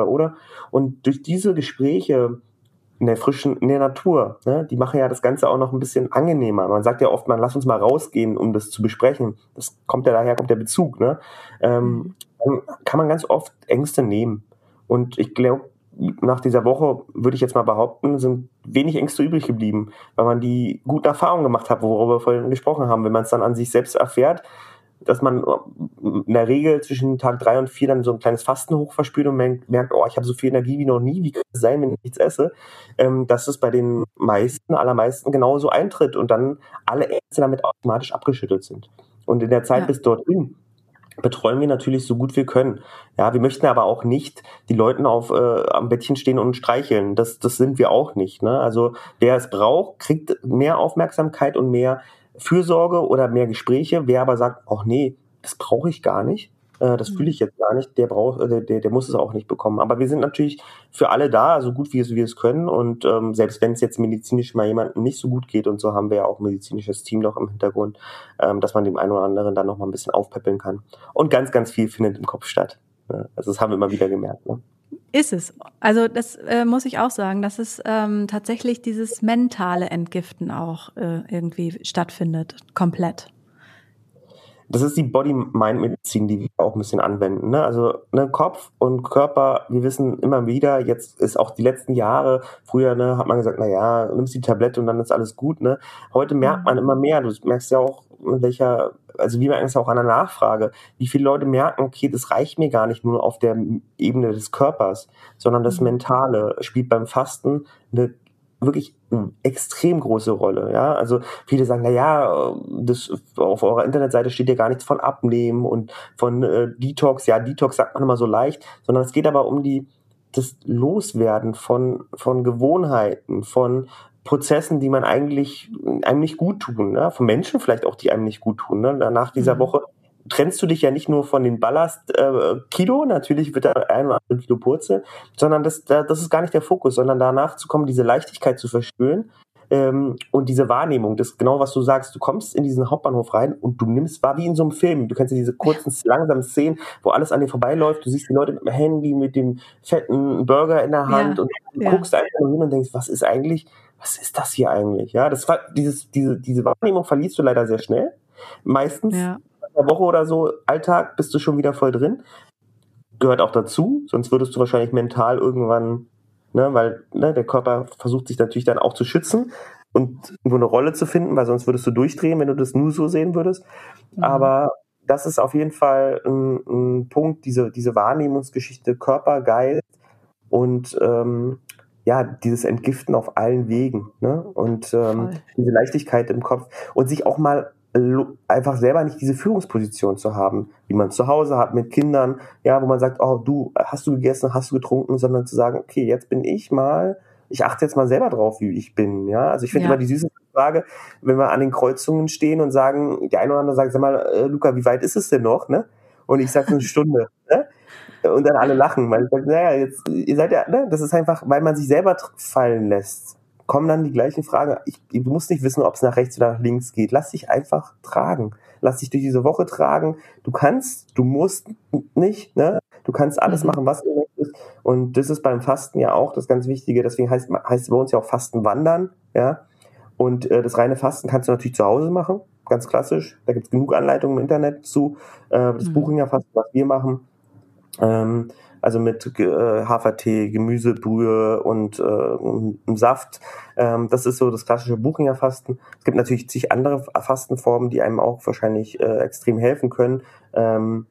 [SPEAKER 2] Und durch diese Gespräche in der Natur, ne, die machen ja das Ganze auch noch ein bisschen angenehmer. Man sagt ja oft, lass uns mal rausgehen, um das zu besprechen. Daher kommt der Bezug, ne? Dann kann man ganz oft Ängste nehmen. Und ich glaube, nach dieser Woche, würde ich jetzt mal behaupten, sind wenig Ängste übrig geblieben, weil man die guten Erfahrungen gemacht hat, worüber wir vorhin gesprochen haben. Wenn man es dann an sich selbst erfährt, dass man in der Regel zwischen Tag 3 und 4 dann so ein kleines Fastenhoch verspürt und merkt, oh, ich habe so viel Energie wie noch nie, wie kann es sein, wenn ich nichts esse, dass es bei den allermeisten genauso eintritt und dann alle Ängste damit automatisch abgeschüttelt sind. Und in der Zeit bis dorthin betreuen wir natürlich so gut wir können. Ja, wir möchten aber auch nicht die Leuten am Bettchen stehen und streicheln. Das sind wir auch nicht. Ne? Also wer es braucht, kriegt mehr Aufmerksamkeit und mehr Fürsorge oder mehr Gespräche. Wer aber sagt, ach nee, das brauche ich gar nicht, das fühle ich jetzt gar nicht, der muss es auch nicht bekommen. Aber wir sind natürlich für alle da, so gut wie wir es können. Und selbst wenn es jetzt medizinisch mal jemandem nicht so gut geht und so, haben wir ja auch ein medizinisches Team noch im Hintergrund, dass man dem einen oder anderen dann noch mal ein bisschen aufpäppeln kann. Und ganz, ganz viel findet im Kopf statt. Also das haben wir immer wieder gemerkt. Ne?
[SPEAKER 1] Ist es. Also das muss ich auch sagen, dass es tatsächlich dieses mentale Entgiften auch irgendwie stattfindet, komplett.
[SPEAKER 2] Das ist die Body-Mind-Medizin, die wir auch ein bisschen anwenden. Ne? Also Kopf und Körper, wir wissen immer wieder, jetzt ist auch die letzten Jahre, früher hat man gesagt, naja, nimmst die Tablette und dann ist alles gut. Ne? Heute merkt man immer mehr, du merkst ja auch, wir merken es auch an der Nachfrage, wie viele Leute merken, okay, das reicht mir gar nicht nur auf der Ebene des Körpers, sondern das Mentale spielt beim Fasten eine wirklich eine extrem große Rolle. Ja, also viele sagen, na ja, das auf eurer Internetseite steht ja gar nichts von Abnehmen und von Detox. Ja, Detox sagt man immer so leicht, sondern es geht aber um das Loswerden von Gewohnheiten, von Prozessen, die man eigentlich einem nicht gut tun, ne? Von Menschen vielleicht auch, die einem nicht gut tun. Ne? Nach dieser Woche trennst du dich ja nicht nur von den Ballast Kilo, natürlich wird da ein oder andere Kilo purzeln, sondern das ist gar nicht der Fokus, sondern danach zu kommen, diese Leichtigkeit zu verspüren und diese Wahrnehmung, das ist genau, was du sagst, du kommst in diesen Hauptbahnhof rein und du nimmst, war wie in so einem Film, du kennst ja diese kurzen, langsamen Szenen, wo alles an dir vorbeiläuft, du siehst die Leute mit dem Handy, mit dem fetten Burger in der Hand und du guckst einfach nur hin und denkst, was ist das hier eigentlich? Ja, diese Wahrnehmung verlierst du leider sehr schnell, meistens. Ja. Eine Woche oder so, Alltag, bist du schon wieder voll drin. Gehört auch dazu, sonst würdest du wahrscheinlich mental irgendwann, weil der Körper versucht sich natürlich dann auch zu schützen und irgendwo eine Rolle zu finden, weil sonst würdest du durchdrehen, wenn du das nur so sehen würdest. Aber das ist auf jeden Fall ein Punkt, diese Wahrnehmungsgeschichte, Körper, Geist und dieses Entgiften auf allen Wegen, ne? Und diese Leichtigkeit im Kopf und sich auch mal einfach selber nicht diese Führungsposition zu haben, wie man zu Hause hat mit Kindern, ja, wo man sagt, oh, du, hast du gegessen, hast du getrunken, sondern zu sagen, okay, jetzt bin ich achte jetzt mal selber drauf, wie ich bin, ja. Also ich finde immer die süße Frage, wenn wir an den Kreuzungen stehen und sagen, der eine oder andere sagt, sag mal, Luca, wie weit ist es denn noch, ne? Und ich sage eine Stunde, ne? Und dann alle lachen, weil ich sage, naja, jetzt, ihr seid ja, ne? Das ist einfach, weil man sich selber fallen lässt, kommen dann die gleichen Fragen. Du musst nicht wissen, ob es nach rechts oder nach links geht. Lass dich einfach tragen. Lass dich durch diese Woche tragen. Du musst nicht, ne? Du kannst alles machen, was du möchtest. Und das ist beim Fasten ja auch das ganz Wichtige. Deswegen heißt es bei uns ja auch Fasten wandern, ja. Und das reine Fasten kannst du natürlich zu Hause machen, ganz klassisch. Da gibt es genug Anleitungen im Internet zu. Das Buchinger Fasten, was wir machen. Also mit Hafertee, Gemüsebrühe und Saft. Das ist so das klassische Buchinger Fasten. Es gibt natürlich zig andere Fastenformen, die einem auch wahrscheinlich extrem helfen können. Wenn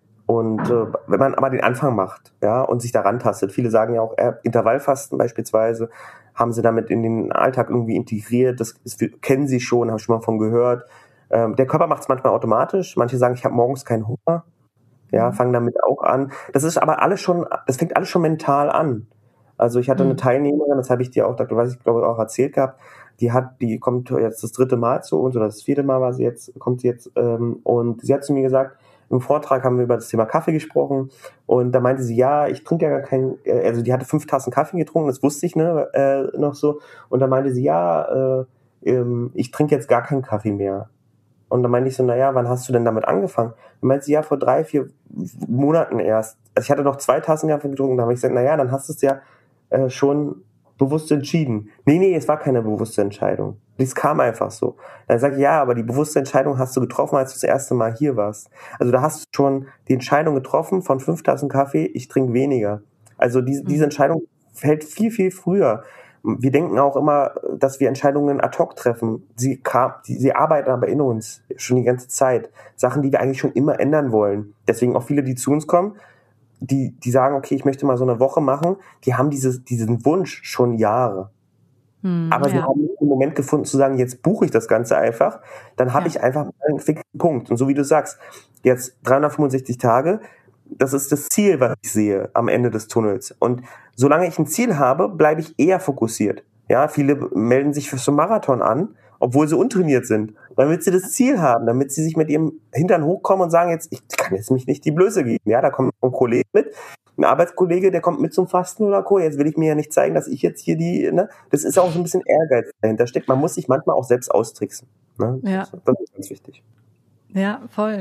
[SPEAKER 2] man aber den Anfang macht, ja, und sich daran tastet. Viele sagen ja auch Intervallfasten beispielsweise, haben sie damit in den Alltag irgendwie integriert. Kennen sie schon, haben schon mal von gehört. Der Körper macht es manchmal automatisch. Manche sagen, ich habe morgens keinen Hunger. Ja, fangen damit auch an. Das fängt alles schon mental an. Also ich hatte eine Teilnehmerin, das habe ich dir auch, auch erzählt gehabt, die kommt jetzt das 3. Mal zu uns, oder das 4. Mal kommt sie jetzt, und sie hat zu mir gesagt, im Vortrag haben wir über das Thema Kaffee gesprochen, und da meinte sie, ja, ich trinke ja gar keinen, also die hatte 5 Tassen Kaffee getrunken, das wusste ich, noch so, und da meinte sie, ja, ich trinke jetzt gar keinen Kaffee mehr. Und dann meinte ich so, naja, wann hast du denn damit angefangen? Dann meinte sie, ja, vor 3-4 Monaten erst. Also ich hatte noch 2 Tassen Kaffee getrunken, da habe ich gesagt, naja, dann hast du es ja schon bewusst entschieden. Nee, es war keine bewusste Entscheidung. Das kam einfach so. Dann sage ich, ja, aber die bewusste Entscheidung hast du getroffen, als du das erste Mal hier warst. Also da hast du schon die Entscheidung getroffen, von 5 Tassen Kaffee, ich trinke weniger. Also diese Entscheidung fällt viel, viel früher. Wir denken auch immer, dass wir Entscheidungen ad hoc treffen. Sie arbeiten aber in uns schon die ganze Zeit. Sachen, die wir eigentlich schon immer ändern wollen. Deswegen auch viele, die zu uns kommen, die sagen, okay, ich möchte mal so eine Woche machen, die haben diesen Wunsch schon Jahre. Aber sie haben nicht den Moment gefunden zu sagen, jetzt buche ich das Ganze einfach, dann habe ich einfach einen fixen Punkt. Und so wie du sagst, jetzt 365 Tage, das ist das Ziel, was ich sehe am Ende des Tunnels. Und solange ich ein Ziel habe, bleibe ich eher fokussiert. Ja, viele melden sich für so einen Marathon an, obwohl sie untrainiert sind, damit sie das Ziel haben, damit sie sich mit ihrem Hintern hochkommen und sagen, jetzt, ich kann jetzt mich nicht die Blöße geben. Ja, da kommt ein Kollege mit, ein Arbeitskollege, der kommt mit zum Fasten oder Co. Jetzt will ich mir ja nicht zeigen, dass ich jetzt hier das ist auch so ein bisschen Ehrgeiz dahinter steckt. Man muss sich manchmal auch selbst austricksen. Ne?
[SPEAKER 1] Ja.
[SPEAKER 2] Das ist ganz wichtig.
[SPEAKER 1] Ja, voll.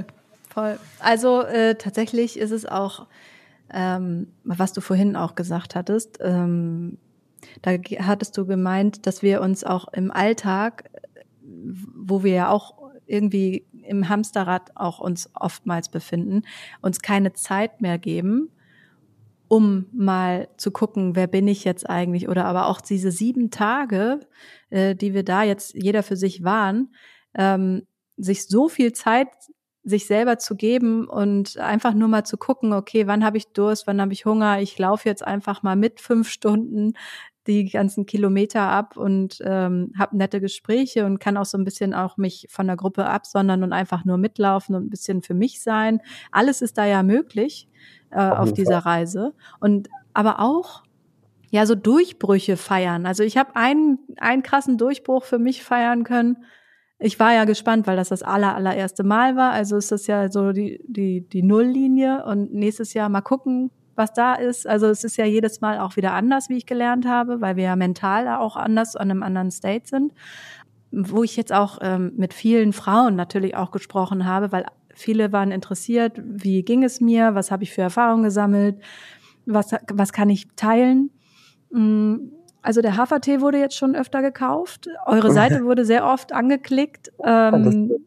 [SPEAKER 1] Also tatsächlich ist es auch, was du vorhin auch gesagt hattest, da hattest du gemeint, dass wir uns auch im Alltag, wo wir ja auch irgendwie im Hamsterrad auch uns oftmals befinden, uns keine Zeit mehr geben, um mal zu gucken, wer bin ich jetzt eigentlich, oder aber auch diese 7 Tage, die wir da jetzt jeder für sich waren, sich so viel Zeit sich selber zu geben und einfach nur mal zu gucken, okay, wann habe ich Durst, wann habe ich Hunger, ich laufe jetzt einfach mal mit 5 Stunden die ganzen Kilometer ab und habe nette Gespräche und kann auch so ein bisschen auch mich von der Gruppe absondern und einfach nur mitlaufen und ein bisschen für mich sein. Alles ist da ja möglich auf dieser Reise. Und aber auch ja so Durchbrüche feiern. Also ich habe einen krassen Durchbruch für mich feiern können. Ich war ja gespannt, weil das allererste Mal war. Also ist das ja so die Nulllinie und nächstes Jahr mal gucken, was da ist. Also es ist ja jedes Mal auch wieder anders, wie ich gelernt habe, weil wir ja mental auch anders an einem anderen State sind. Wo ich jetzt auch mit vielen Frauen natürlich auch gesprochen habe, weil viele waren interessiert, wie ging es mir, was habe ich für Erfahrungen gesammelt, was kann ich teilen. Also der Hafertee wurde jetzt schon öfter gekauft. Eure Seite wurde sehr oft angeklickt. Und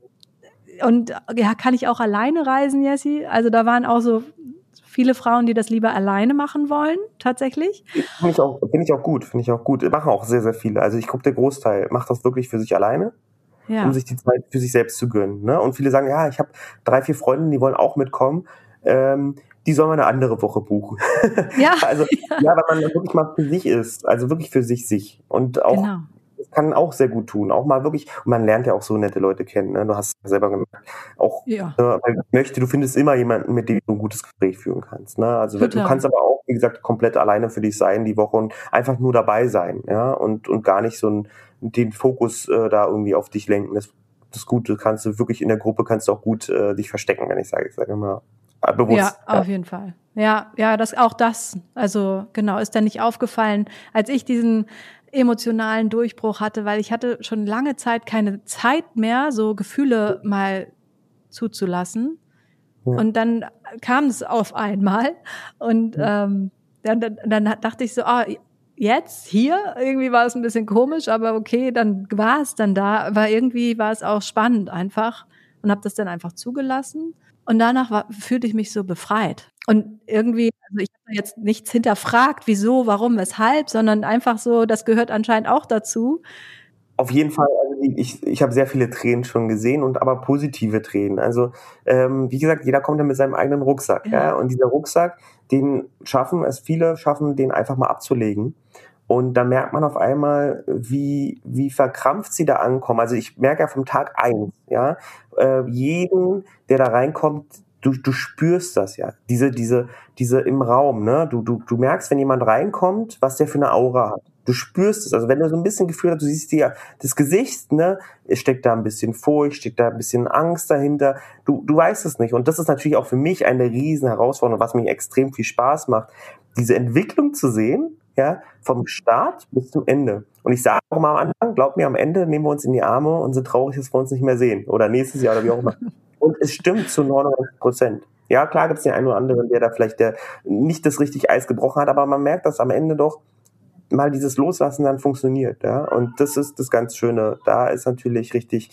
[SPEAKER 1] ja, kann ich auch alleine reisen, Jessie? Also da waren auch so viele Frauen, die das lieber alleine machen wollen, tatsächlich.
[SPEAKER 2] Finde ich auch gut. Machen auch sehr, sehr viele. Also ich glaube, der Großteil macht das wirklich für sich alleine, um sich die Zeit für sich selbst zu gönnen. Ne? Und viele sagen, ja, ich habe 3, 4 Freundinnen, die wollen auch mitkommen. Die sollen wir eine andere Woche buchen.
[SPEAKER 1] Ja.
[SPEAKER 2] Also, ja, weil man dann wirklich mal für sich ist. Also wirklich für sich. Und auch, das kann auch sehr gut tun. Auch mal wirklich, und man lernt ja auch so nette Leute kennen. Ne? Du hast es selber gemerkt. Auch, du findest immer jemanden, mit dem du ein gutes Gespräch führen kannst. Ne? Also du kannst aber auch, wie gesagt, komplett alleine für dich sein die Woche und einfach nur dabei sein. Ja? Und gar nicht so den Fokus da irgendwie auf dich lenken. Das Gute kannst du wirklich in der Gruppe, kannst du auch gut dich verstecken, wenn ich sage immer. Bewusst.
[SPEAKER 1] Ja, auf jeden Fall. Ja, das. Also genau, ist dann nicht aufgefallen, als ich diesen emotionalen Durchbruch hatte, weil ich hatte schon lange Zeit keine Zeit mehr, so Gefühle mal zuzulassen. Ja. Und dann kam es auf einmal und dann dachte ich so, jetzt hier, irgendwie war es ein bisschen komisch, aber okay, dann war es dann da, aber irgendwie war es auch spannend einfach und habe das dann einfach zugelassen. Und danach fühlte ich mich so befreit. Und irgendwie, also ich habe jetzt nichts hinterfragt, wieso, warum, weshalb, sondern einfach so, das gehört anscheinend auch dazu.
[SPEAKER 2] Auf jeden Fall, also ich habe sehr viele Tränen schon gesehen und aber positive Tränen. Also wie gesagt, jeder kommt ja mit seinem eigenen Rucksack. Ja? Und dieser Rucksack, viele schaffen, den einfach mal abzulegen. Und da merkt man auf einmal, wie verkrampft sie da ankommen. Also ich merke ja vom Tag 1, ja, jeden, der da reinkommt, du spürst das ja. Diese im Raum, ne? Du merkst, wenn jemand reinkommt, was der für eine Aura hat. Du spürst es. Also wenn du so ein bisschen Gefühl hast, du siehst dir das Gesicht, ne? Es steckt da ein bisschen Furcht, steckt da ein bisschen Angst dahinter. Du weißt es nicht. Und das ist natürlich auch für mich eine riesen Herausforderung, was mir extrem viel Spaß macht, diese Entwicklung zu sehen. Ja, vom Start bis zum Ende. Und ich sage auch mal am Anfang, glaub mir, am Ende nehmen wir uns in die Arme und sind traurig, dass wir uns nicht mehr sehen. Oder nächstes Jahr oder wie auch immer. Und es stimmt zu 99%. Ja, klar gibt es den einen oder anderen, der da vielleicht nicht das richtig Eis gebrochen hat, aber man merkt, dass am Ende doch mal dieses Loslassen dann funktioniert. Ja? Und das ist das ganz Schöne. Da ist natürlich richtig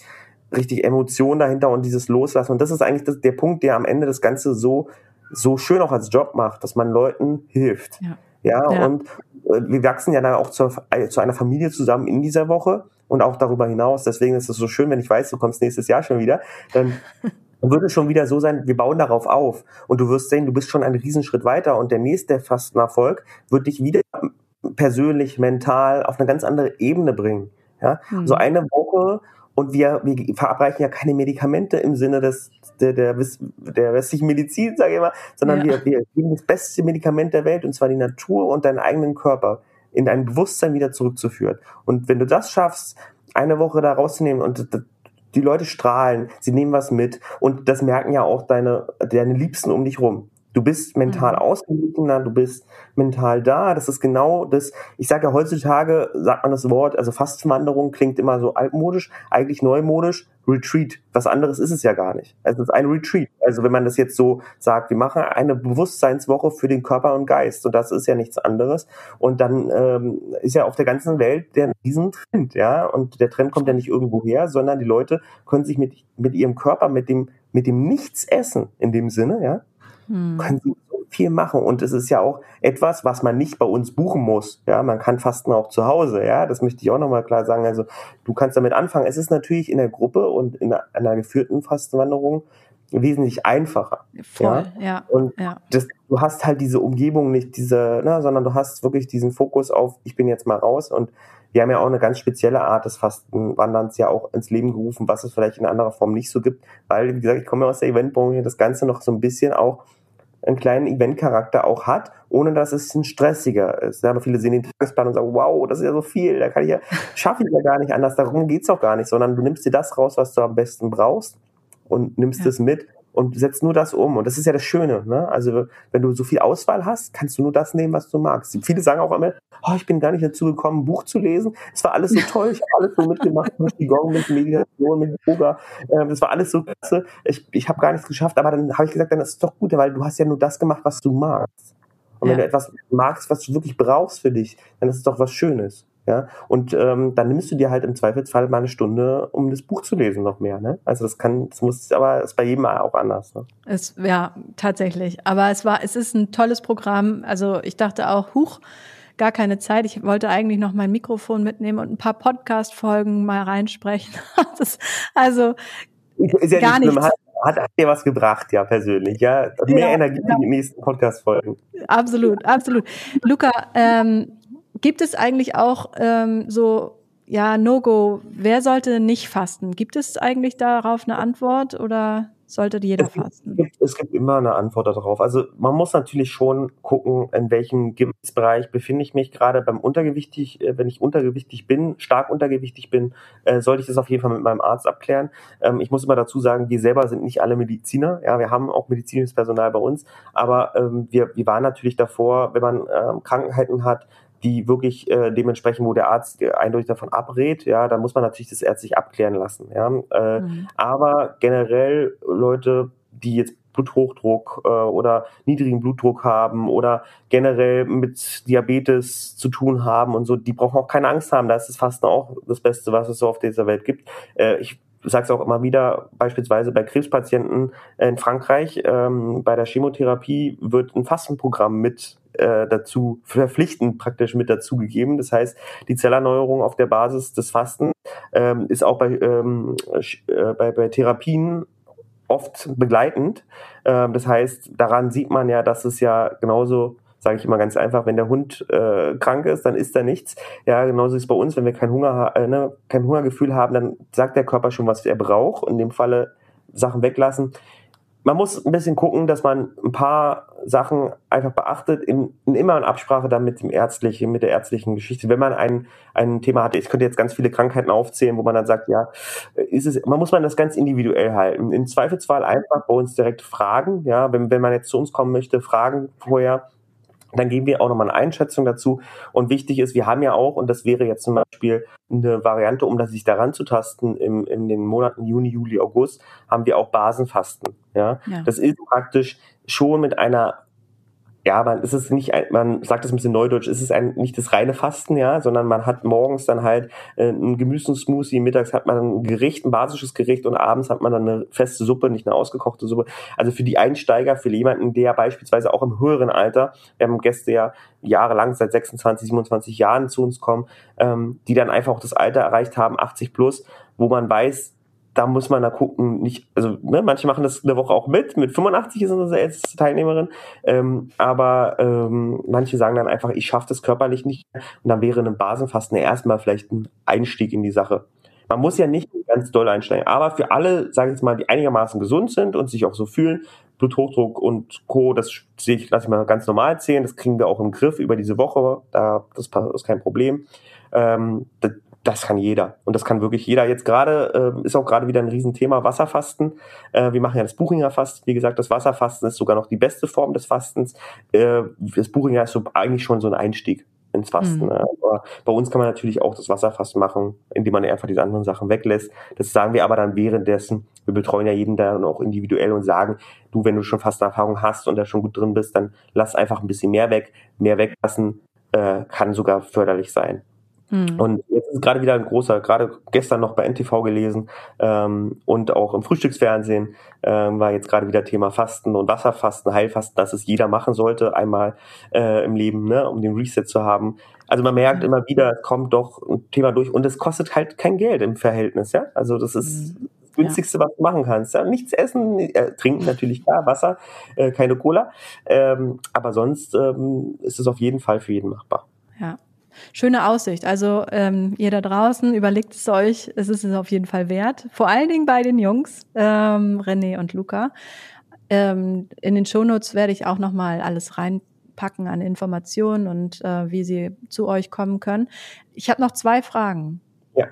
[SPEAKER 2] Emotion dahinter und dieses Loslassen. Und das ist eigentlich der Punkt, der am Ende das Ganze so schön auch als Job macht, dass man Leuten hilft. Ja, und wir wachsen ja dann auch zu einer Familie zusammen in dieser Woche und auch darüber hinaus. Deswegen ist es so schön, wenn ich weiß, du kommst nächstes Jahr schon wieder, dann wird es schon wieder so sein, wir bauen darauf auf. Und du wirst sehen, du bist schon einen Riesenschritt weiter und der nächste Fastenerfolg wird dich wieder persönlich, mental auf eine ganz andere Ebene bringen. Ja, so eine Woche. Und wir verabreichen ja keine Medikamente im Sinne der westlichen Medizin, sage ich mal, sondern wir geben das beste Medikament der Welt, und zwar die Natur und deinen eigenen Körper in dein Bewusstsein wieder zurückzuführen. Und wenn du das schaffst, eine Woche da rauszunehmen und die Leute strahlen, sie nehmen was mit und das merken ja auch deine Liebsten um dich rum. Du bist mental ausgeglichener, du bist mental da. Das ist genau das. Ich sage ja, heutzutage sagt man das Wort, also Fastenwanderung klingt immer so altmodisch, eigentlich neumodisch, Retreat. Was anderes ist es ja gar nicht. Es ist ein Retreat. Also wenn man das jetzt so sagt, wir machen eine Bewusstseinswoche für den Körper und Geist. Und das ist ja nichts anderes. Und dann ist ja auf der ganzen Welt der Riesentrend, ja. Und der Trend kommt ja nicht irgendwo her, sondern die Leute können sich mit ihrem Körper, mit dem Nichtsessen in dem Sinne, ja, können sie so viel machen. Und es ist ja auch etwas, was man nicht bei uns buchen muss. Ja, man kann fasten auch zu Hause. Ja, das möchte ich auch nochmal klar sagen. Also du kannst damit anfangen. Es ist natürlich in der Gruppe und in einer geführten Fastenwanderung wesentlich einfacher.
[SPEAKER 1] Voll, ja.
[SPEAKER 2] Und du hast halt diese Umgebung nicht, sondern du hast wirklich diesen Fokus auf, ich bin jetzt mal raus. Und wir haben ja auch eine ganz spezielle Art des Fastenwanderns ja auch ins Leben gerufen, was es vielleicht in anderer Form nicht so gibt, weil, wie gesagt, ich komme ja aus der Eventbranche, das Ganze noch so ein bisschen auch einen kleinen Eventcharakter auch hat, ohne dass es ein stressiger ist. Da haben viele sehen den Tagesplan und sagen, wow, das ist ja so viel, schaffe ich ja gar nicht anders, darum geht's auch gar nicht, sondern du nimmst dir das raus, was du am besten brauchst und nimmst es mit und setzt nur das um. Und das ist ja das Schöne, ne? Also wenn du so viel Auswahl hast, kannst du nur das nehmen, was du magst. Viele sagen auch immer, ich bin gar nicht dazu gekommen, ein Buch zu lesen. Es war alles so toll, ich habe alles so mitgemacht, mit Qigong, mit Meditation, mit Yoga. Das war alles so klasse. Ich habe gar nichts geschafft, aber dann habe ich gesagt, dann ist es doch gut, weil du hast ja nur das gemacht, was du magst. Und wenn du etwas magst, was du wirklich brauchst für dich, dann ist es doch was Schönes. Ja, und dann nimmst du dir halt im Zweifelsfall mal eine Stunde, um das Buch zu lesen, noch mehr. Ne? Also ist bei jedem auch anders. Ne?
[SPEAKER 1] Tatsächlich. Aber es ist ein tolles Programm. Also ich dachte auch, gar keine Zeit. Ich wollte eigentlich noch mein Mikrofon mitnehmen und ein paar Podcast-Folgen mal reinsprechen. Ist ja gar nichts.
[SPEAKER 2] Hat dir was gebracht, ja, persönlich. Ja, mehr Energie für die nächsten Podcast-Folgen.
[SPEAKER 1] Absolut, absolut. Luca, gibt es eigentlich auch No-Go, wer sollte nicht fasten? Gibt es eigentlich darauf eine Antwort oder sollte jeder fasten?
[SPEAKER 2] Es gibt immer eine Antwort darauf. Also man muss natürlich schon gucken, in welchem Gewichtsbereich befinde ich mich. Gerade wenn ich untergewichtig bin, stark untergewichtig bin, sollte ich das auf jeden Fall mit meinem Arzt abklären. Ich muss immer dazu sagen, wir selber sind nicht alle Mediziner. Ja, wir haben auch medizinisches Personal bei uns, aber wir waren natürlich davor, wenn man Krankheiten hat, die wirklich dementsprechend, wo der Arzt eindeutig davon abrät, ja, dann muss man natürlich das ärztlich abklären lassen. Ja. Aber generell Leute, die jetzt Bluthochdruck oder niedrigen Blutdruck haben oder generell mit Diabetes zu tun haben und so, die brauchen auch keine Angst haben. Da ist das Fasten auch das Beste, was es so auf dieser Welt gibt. Ich sage es auch immer wieder, beispielsweise bei Krebspatienten in Frankreich, bei der Chemotherapie wird ein Fastenprogramm mit dazu verpflichtend praktisch mit dazugegeben. Das heißt, die Zellerneuerung auf der Basis des Fastens ist auch bei Therapien oft begleitend. Das heißt, daran sieht man ja, dass es ja genauso, sage ich immer ganz einfach, wenn der Hund krank ist, dann isst er nichts. Ja, genauso ist es bei uns, wenn wir kein Hungergefühl haben, dann sagt der Körper schon, was er braucht. In dem Falle Sachen weglassen. Man muss ein bisschen gucken, dass man ein paar Sachen einfach beachtet, immer in Absprache dann mit der ärztlichen Geschichte. Wenn man ein Thema hat, ich könnte jetzt ganz viele Krankheiten aufzählen, wo man dann sagt, muss man das ganz individuell halten. Im Zweifelsfall einfach bei uns direkt fragen, ja, wenn man jetzt zu uns kommen möchte, fragen vorher. Dann geben wir auch nochmal eine Einschätzung dazu. Und wichtig ist, wir haben ja auch, und das wäre jetzt zum Beispiel eine Variante, um sich daran zu tasten, in den Monaten Juni, Juli, August, haben wir auch Basenfasten. Ja? Das ist praktisch schon mit einer, man sagt das ein bisschen neudeutsch, es ist nicht das reine Fasten, ja, sondern man hat morgens dann halt ein Gemüsesmoothie, mittags hat man ein Gericht, ein basisches Gericht und abends hat man dann eine feste Suppe, nicht eine ausgekochte Suppe. Also für die Einsteiger, für jemanden, der beispielsweise auch im höheren Alter, wir haben Gäste ja jahrelang, seit 26, 27 Jahren zu uns kommen, die dann einfach auch das Alter erreicht haben, 80 plus, wo man weiß, da muss man da gucken, manche machen das eine Woche auch mit 85 ist unsere älteste Teilnehmerin, aber manche sagen dann einfach, ich schaffe das körperlich nicht, und dann wäre ein Basenfasten erstmal vielleicht ein Einstieg in die Sache. Man muss ja nicht ganz doll einsteigen, aber für alle, sage ich jetzt mal, die einigermaßen gesund sind und sich auch so fühlen, Bluthochdruck und Co., das lasse ich mal ganz normal zählen, das kriegen wir auch im Griff über diese Woche, das ist kein Problem. Das kann jeder. Und das kann wirklich jeder. Jetzt gerade ist auch gerade wieder ein Riesenthema Wasserfasten. Wir machen ja das Buchinger Fasten. Wie gesagt, das Wasserfasten ist sogar noch die beste Form des Fastens. Das Buchinger ist eigentlich schon so ein Einstieg ins Fasten. Aber bei uns kann man natürlich auch das Wasserfasten machen, indem man einfach diese anderen Sachen weglässt. Das sagen wir aber dann währenddessen. Wir betreuen ja jeden dann auch individuell und sagen, du, wenn du schon Fastenerfahrung hast und da schon gut drin bist, dann lass einfach ein bisschen mehr weg. Mehr weglassen kann sogar förderlich sein. Und jetzt ist gerade wieder gerade gestern noch bei NTV gelesen und auch im Frühstücksfernsehen war jetzt gerade wieder Thema Fasten und Wasserfasten, Heilfasten, dass es jeder machen sollte, einmal im Leben, ne, um den Reset zu haben. Also man merkt immer wieder, es kommt doch ein Thema durch und es kostet halt kein Geld im Verhältnis, ja. Also das ist Günstigste, was du machen kannst. Ja, nichts essen, trinken natürlich, klar, Wasser, keine Cola. Aber sonst ist es auf jeden Fall für jeden machbar.
[SPEAKER 1] Ja. Schöne Aussicht. Also ihr da draußen, überlegt es euch, es ist es auf jeden Fall wert. Vor allen Dingen bei den Jungs, René und Luca. In den Shownotes werde ich auch nochmal alles reinpacken an Informationen und wie sie zu euch kommen können. Ich habe noch 2 Fragen.
[SPEAKER 2] Ja.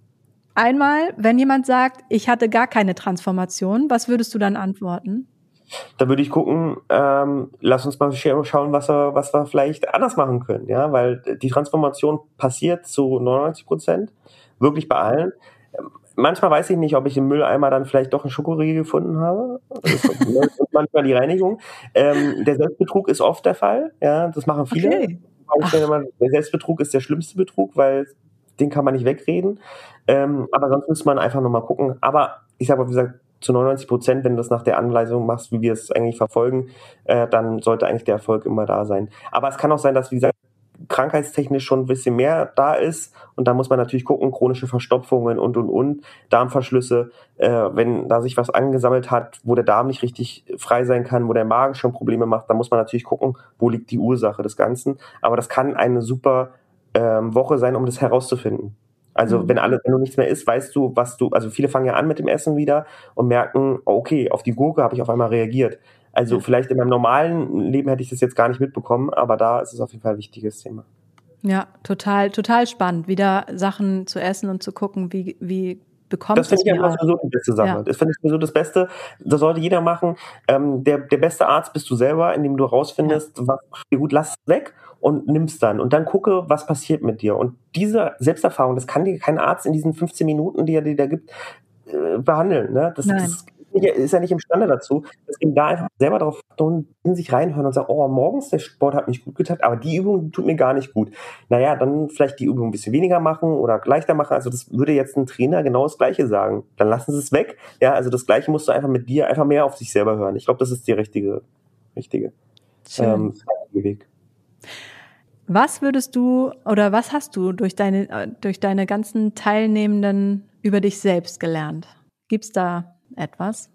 [SPEAKER 1] Einmal, wenn jemand sagt, ich hatte gar keine Transformation, was würdest du dann antworten?
[SPEAKER 2] Da würde ich gucken, lass uns mal schauen, was wir vielleicht anders machen können, ja, weil die Transformation passiert zu 99%, wirklich bei allen. Manchmal weiß ich nicht, ob ich im Mülleimer dann vielleicht doch einen Schokoriegel gefunden habe. Das ist manchmal die Reinigung. Der Selbstbetrug ist oft der Fall, ja, das machen viele.
[SPEAKER 1] Okay.
[SPEAKER 2] Der Selbstbetrug ist der schlimmste Betrug, weil den kann man nicht wegreden. Aber sonst muss man einfach nochmal gucken. Aber ich sage mal, wie gesagt, zu 99%, wenn du das nach der Anweisung machst, wie wir es eigentlich verfolgen, dann sollte eigentlich der Erfolg immer da sein. Aber es kann auch sein, dass, wie gesagt, krankheitstechnisch schon ein bisschen mehr da ist und da muss man natürlich gucken, chronische Verstopfungen und, Darmverschlüsse, wenn da sich was angesammelt hat, wo der Darm nicht richtig frei sein kann, wo der Magen schon Probleme macht, da muss man natürlich gucken, wo liegt die Ursache des Ganzen. Aber das kann eine super Woche sein, um das herauszufinden. Also wenn du nichts mehr isst, weißt du, also viele fangen ja an mit dem Essen wieder und merken, okay, auf die Gurke habe ich auf einmal reagiert. Also vielleicht in meinem normalen Leben hätte ich das jetzt gar nicht mitbekommen, aber da ist es auf jeden Fall ein wichtiges Thema.
[SPEAKER 1] Ja, total spannend, wieder Sachen zu essen und zu gucken, wie bekommt es
[SPEAKER 2] Das finde ich
[SPEAKER 1] mir
[SPEAKER 2] einfach sowieso die beste Sache. Ja. Das finde ich sowieso das Beste. Das sollte jeder machen. Der beste Arzt bist du selber, indem du rausfindest, was dir gut, lass es weg und nimm's dann. Und dann gucke, was passiert mit dir. Und diese Selbsterfahrung, das kann dir kein Arzt in diesen 15 Minuten, die er dir da gibt, behandeln. Ne? Das ist ja nicht imstande dazu. Deswegen da einfach selber drauf und in sich reinhören und sagen, oh, morgens der Sport hat mich gut getan, aber die Übung tut mir gar nicht gut. Naja, dann vielleicht die Übung ein bisschen weniger machen oder leichter machen. Also das würde jetzt ein Trainer genau das Gleiche sagen. Dann lassen sie es weg. Ja, also das Gleiche musst du einfach mit dir einfach mehr auf sich selber hören. Ich glaube, das ist der richtige Weg.
[SPEAKER 1] Was würdest du oder was hast du durch deine ganzen Teilnehmenden über dich selbst gelernt? Gibt's da etwas?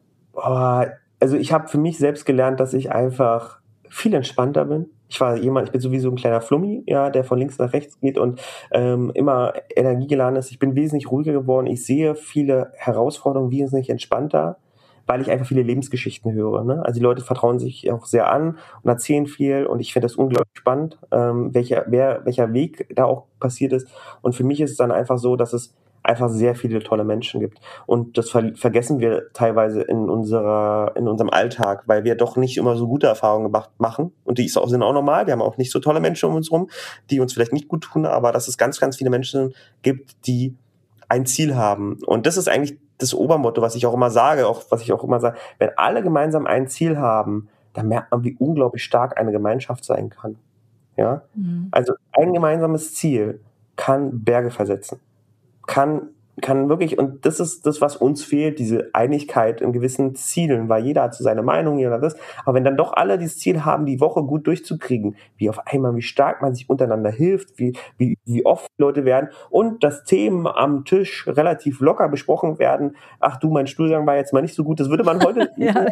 [SPEAKER 2] Also ich habe für mich selbst gelernt, dass ich einfach viel entspannter bin. Ich bin sowieso ein kleiner Flummi, ja, der von links nach rechts geht und immer energiegeladen ist. Ich bin wesentlich ruhiger geworden. Ich sehe viele Herausforderungen wesentlich entspannter, weil ich einfach viele Lebensgeschichten höre. Ne? Also die Leute vertrauen sich auch sehr an und erzählen viel und ich finde das unglaublich spannend, welcher Weg da auch passiert ist. Und für mich ist es dann einfach so, dass es einfach sehr viele tolle Menschen gibt. Und das vergessen wir teilweise in unserem Alltag, weil wir doch nicht immer so gute Erfahrungen machen. Und die sind auch normal. Wir haben auch nicht so tolle Menschen um uns rum, die uns vielleicht nicht gut tun, aber dass es ganz, ganz viele Menschen gibt, die ein Ziel haben. Und das ist eigentlich das Obermotto, was ich auch immer sage, wenn alle gemeinsam ein Ziel haben, dann merkt man, wie unglaublich stark eine Gemeinschaft sein kann. Ja? Also ein gemeinsames Ziel kann Berge versetzen. Kann wirklich, und das ist das, was uns fehlt, diese Einigkeit in gewissen Zielen, weil jeder hat so seine Meinung, jeder hat das, aber wenn dann doch alle dieses Ziel haben, die Woche gut durchzukriegen, wie stark man sich untereinander hilft, wie oft Leute werden und dass Themen am Tisch relativ locker besprochen werden, ach du, mein Stuhlgang war jetzt mal nicht so gut, das würde man heute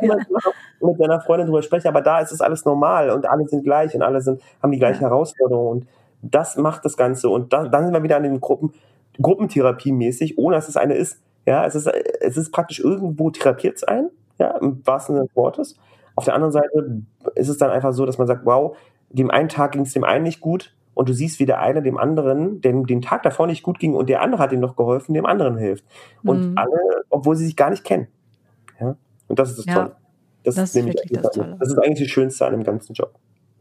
[SPEAKER 2] mit seiner Freundin drüber sprechen, aber da ist es alles normal und alle sind gleich und haben die gleichen Herausforderungen und das macht das Ganze und dann sind wir wieder an den Gruppentherapie-mäßig, ohne dass es eine ist. Ja, es ist praktisch irgendwo therapiert es einen, ja, im wahrsten Sinne des Wortes. Auf der anderen Seite ist es dann einfach so, dass man sagt, wow, dem einen Tag ging es dem einen nicht gut und du siehst, wie der eine dem anderen, dem den Tag davor nicht gut ging und der andere hat ihm noch geholfen, dem anderen hilft. Und alle, obwohl sie sich gar nicht kennen. Ja? Und das ist das Tolle.
[SPEAKER 1] Das ist wirklich das Tolle.
[SPEAKER 2] Das ist eigentlich das Schönste an dem ganzen Job.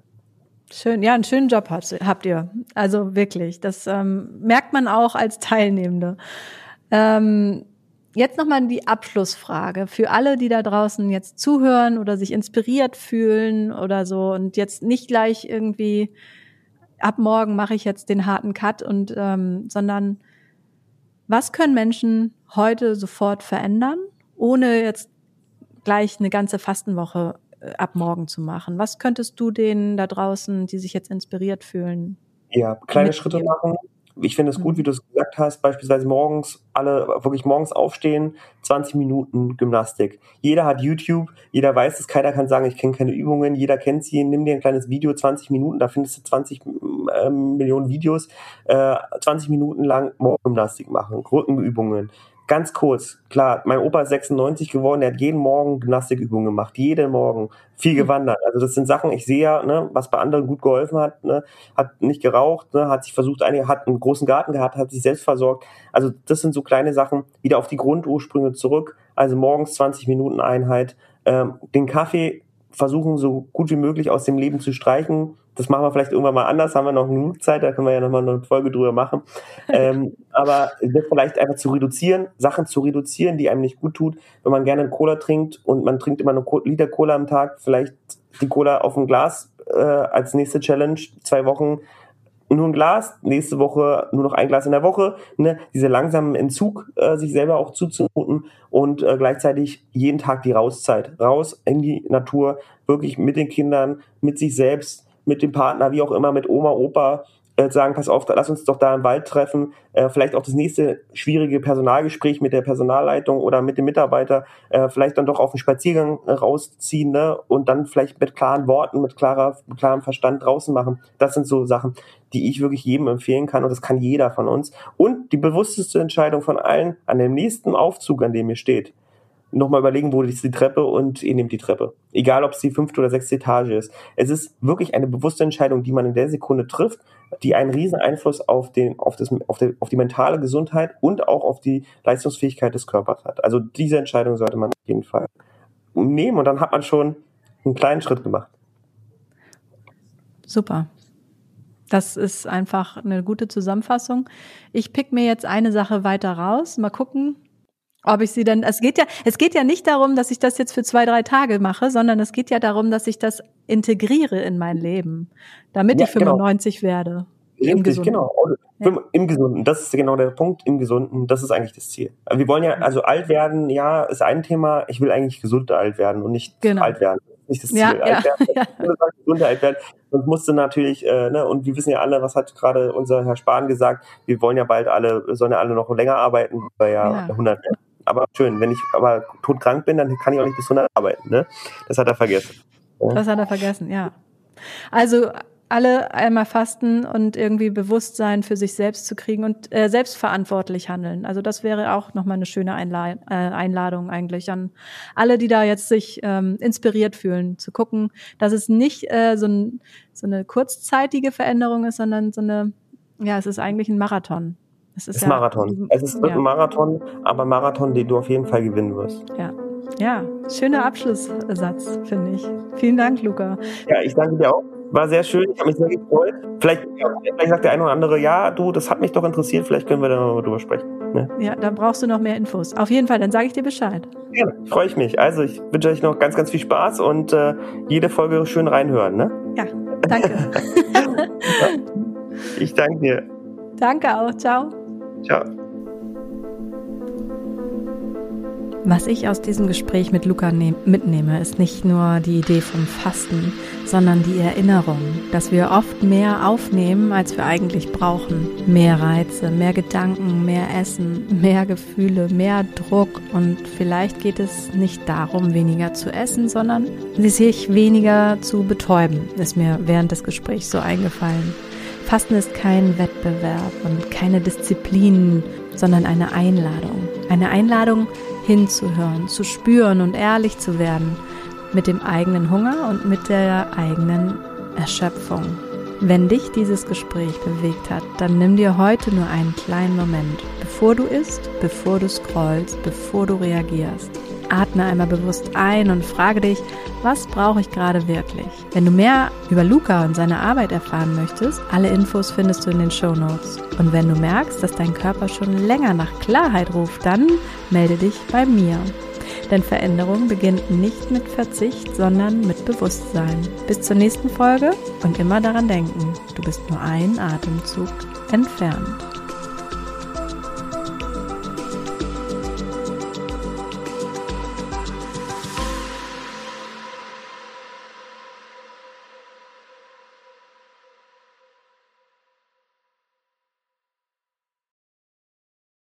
[SPEAKER 1] Schön, ja, einen schönen Job habt ihr. Also wirklich, das merkt man auch als Teilnehmende. Jetzt nochmal die Abschlussfrage für alle, die da draußen jetzt zuhören oder sich inspiriert fühlen oder so und jetzt nicht gleich irgendwie ab morgen mache ich jetzt den harten Cut sondern was können Menschen heute sofort verändern, ohne jetzt gleich eine ganze Fastenwoche ab morgen zu machen? Was könntest du denen da draußen, die sich jetzt inspiriert fühlen?
[SPEAKER 2] Ja, kleine Schritte machen, Ich finde es gut, wie du es gesagt hast, beispielsweise morgens aufstehen, 20 Minuten Gymnastik. Jeder hat YouTube, jeder weiß es, keiner kann sagen, ich kenne keine Übungen, jeder kennt sie, nimm dir ein kleines Video, 20 Minuten, da findest du 20 Millionen Videos, 20 Minuten lang Morgengymnastik machen, Rückenübungen. Ganz kurz, klar, mein Opa ist 96 geworden, der hat jeden Morgen Gymnastikübungen gemacht, jeden Morgen, viel gewandert. Also das sind Sachen, ich sehe ja, ne, was bei anderen gut geholfen hat, ne, hat nicht geraucht, ne, hat sich versucht, hat einen großen Garten gehabt, hat sich selbst versorgt. Also das sind so kleine Sachen, wieder auf die Grundursprünge zurück, also morgens 20 Minuten Einheit, den Kaffee versuchen so gut wie möglich aus dem Leben zu streichen. Das machen wir vielleicht irgendwann mal anders, haben wir noch genug Zeit, da können wir ja nochmal eine Folge drüber machen. Aber das vielleicht einfach zu reduzieren, Sachen zu reduzieren, die einem nicht gut tut. Wenn man gerne eine Cola trinkt und man trinkt immer 1 Liter Cola am Tag, vielleicht die Cola auf ein Glas als nächste Challenge, 2 Wochen nur ein Glas, nächste Woche nur noch ein Glas in der Woche, ne? Diese langsamen Entzug, sich selber auch zuzumuten und gleichzeitig jeden Tag die Rauszeit, raus in die Natur, wirklich mit den Kindern, mit sich selbst, mit dem Partner, wie auch immer, mit Oma, Opa, sagen, pass auf, lass uns doch da im Wald treffen, vielleicht auch das nächste schwierige Personalgespräch mit der Personalleitung oder mit dem Mitarbeiter, vielleicht dann doch auf einen Spaziergang rausziehen, ne? Und dann vielleicht mit klaren Worten, mit klarem Verstand draußen machen. Das sind so Sachen, die ich wirklich jedem empfehlen kann und das kann jeder von uns. Und die bewussteste Entscheidung von allen, an dem nächsten Aufzug, an dem ihr steht, nochmal überlegen, wo ist die Treppe und ihr nehmt die Treppe. Egal, ob es die 5. oder 6. Etage ist. Es ist wirklich eine bewusste Entscheidung, die man in der Sekunde trifft, die einen riesen Einfluss auf die mentale Gesundheit und auch auf die Leistungsfähigkeit des Körpers hat. Also diese Entscheidung sollte man auf jeden Fall nehmen und dann hat man schon einen kleinen Schritt gemacht.
[SPEAKER 1] Super. Das ist einfach eine gute Zusammenfassung. Ich pick mir jetzt eine Sache weiter raus. Mal gucken, ob ich sie denn, es geht ja nicht darum, dass ich das jetzt für 2-3 Tage mache, sondern es geht ja darum, dass ich das integriere in mein Leben, damit ich 95 werde. Im Gesunden.
[SPEAKER 2] Genau. Im Gesunden, das ist genau der Punkt, im Gesunden, das ist eigentlich das Ziel. Wir wollen ja, also alt werden, ja, ist ein Thema, ich will eigentlich gesund alt werden und nicht alt werden. Nicht das Ziel. Gesund alt werden. Und musste natürlich, und wir wissen ja alle, was hat gerade unser Herr Spahn gesagt, wir wollen ja sollen ja alle noch länger arbeiten, weil ja 100 werden. Aber schön, wenn ich aber todkrank bin, dann kann ich auch nicht bis 100 arbeiten, ne? Das hat er vergessen. Ja.
[SPEAKER 1] Das hat er vergessen, ja. Also alle einmal fasten und irgendwie Bewusstsein für sich selbst zu kriegen und selbstverantwortlich handeln. Also das wäre auch nochmal eine schöne Einladung eigentlich an alle, die da jetzt sich inspiriert fühlen, zu gucken, dass es nicht so eine kurzzeitige Veränderung ist, sondern es ist eigentlich ein Marathon. Es ist
[SPEAKER 2] Marathon. Es ist ein Marathon, aber ein Marathon, den du auf jeden Fall gewinnen wirst.
[SPEAKER 1] Ja, schöner Abschlusssatz, finde ich. Vielen Dank, Luca.
[SPEAKER 2] Ja, ich danke dir auch. War sehr schön, ich habe mich sehr gefreut. Vielleicht sagt der eine oder andere, ja, du, das hat mich doch interessiert, vielleicht können wir da noch drüber sprechen. Ne?
[SPEAKER 1] Ja, dann brauchst du noch mehr Infos. Auf jeden Fall, dann sage ich dir Bescheid.
[SPEAKER 2] Ja, freue ich mich. Also ich wünsche euch noch ganz, ganz viel Spaß und jede Folge schön reinhören. Ne?
[SPEAKER 1] Ja, danke.
[SPEAKER 2] Ich danke dir.
[SPEAKER 1] Danke auch, ciao.
[SPEAKER 2] Ciao.
[SPEAKER 1] Was ich aus diesem Gespräch mit Luca mitnehme, ist nicht nur die Idee vom Fasten, sondern die Erinnerung, dass wir oft mehr aufnehmen, als wir eigentlich brauchen. Mehr Reize, mehr Gedanken, mehr Essen, mehr Gefühle, mehr Druck. Und vielleicht geht es nicht darum, weniger zu essen, sondern sich weniger zu betäuben, ist mir während des Gesprächs so eingefallen. Fasten ist kein Wettbewerb und keine Disziplin, sondern eine Einladung. Eine Einladung, hinzuhören, zu spüren und ehrlich zu werden mit dem eigenen Hunger und mit der eigenen Erschöpfung. Wenn dich dieses Gespräch bewegt hat, dann nimm dir heute nur einen kleinen Moment, bevor du isst, bevor du scrollst, bevor du reagierst. Atme einmal bewusst ein und frage dich, was brauche ich gerade wirklich? Wenn du mehr über Luca und seine Arbeit erfahren möchtest, alle Infos findest du in den Shownotes. Und wenn du merkst, dass dein Körper schon länger nach Klarheit ruft, dann melde dich bei mir. Denn Veränderung beginnt nicht mit Verzicht, sondern mit Bewusstsein. Bis zur nächsten Folge und immer daran denken, du bist nur einen Atemzug entfernt.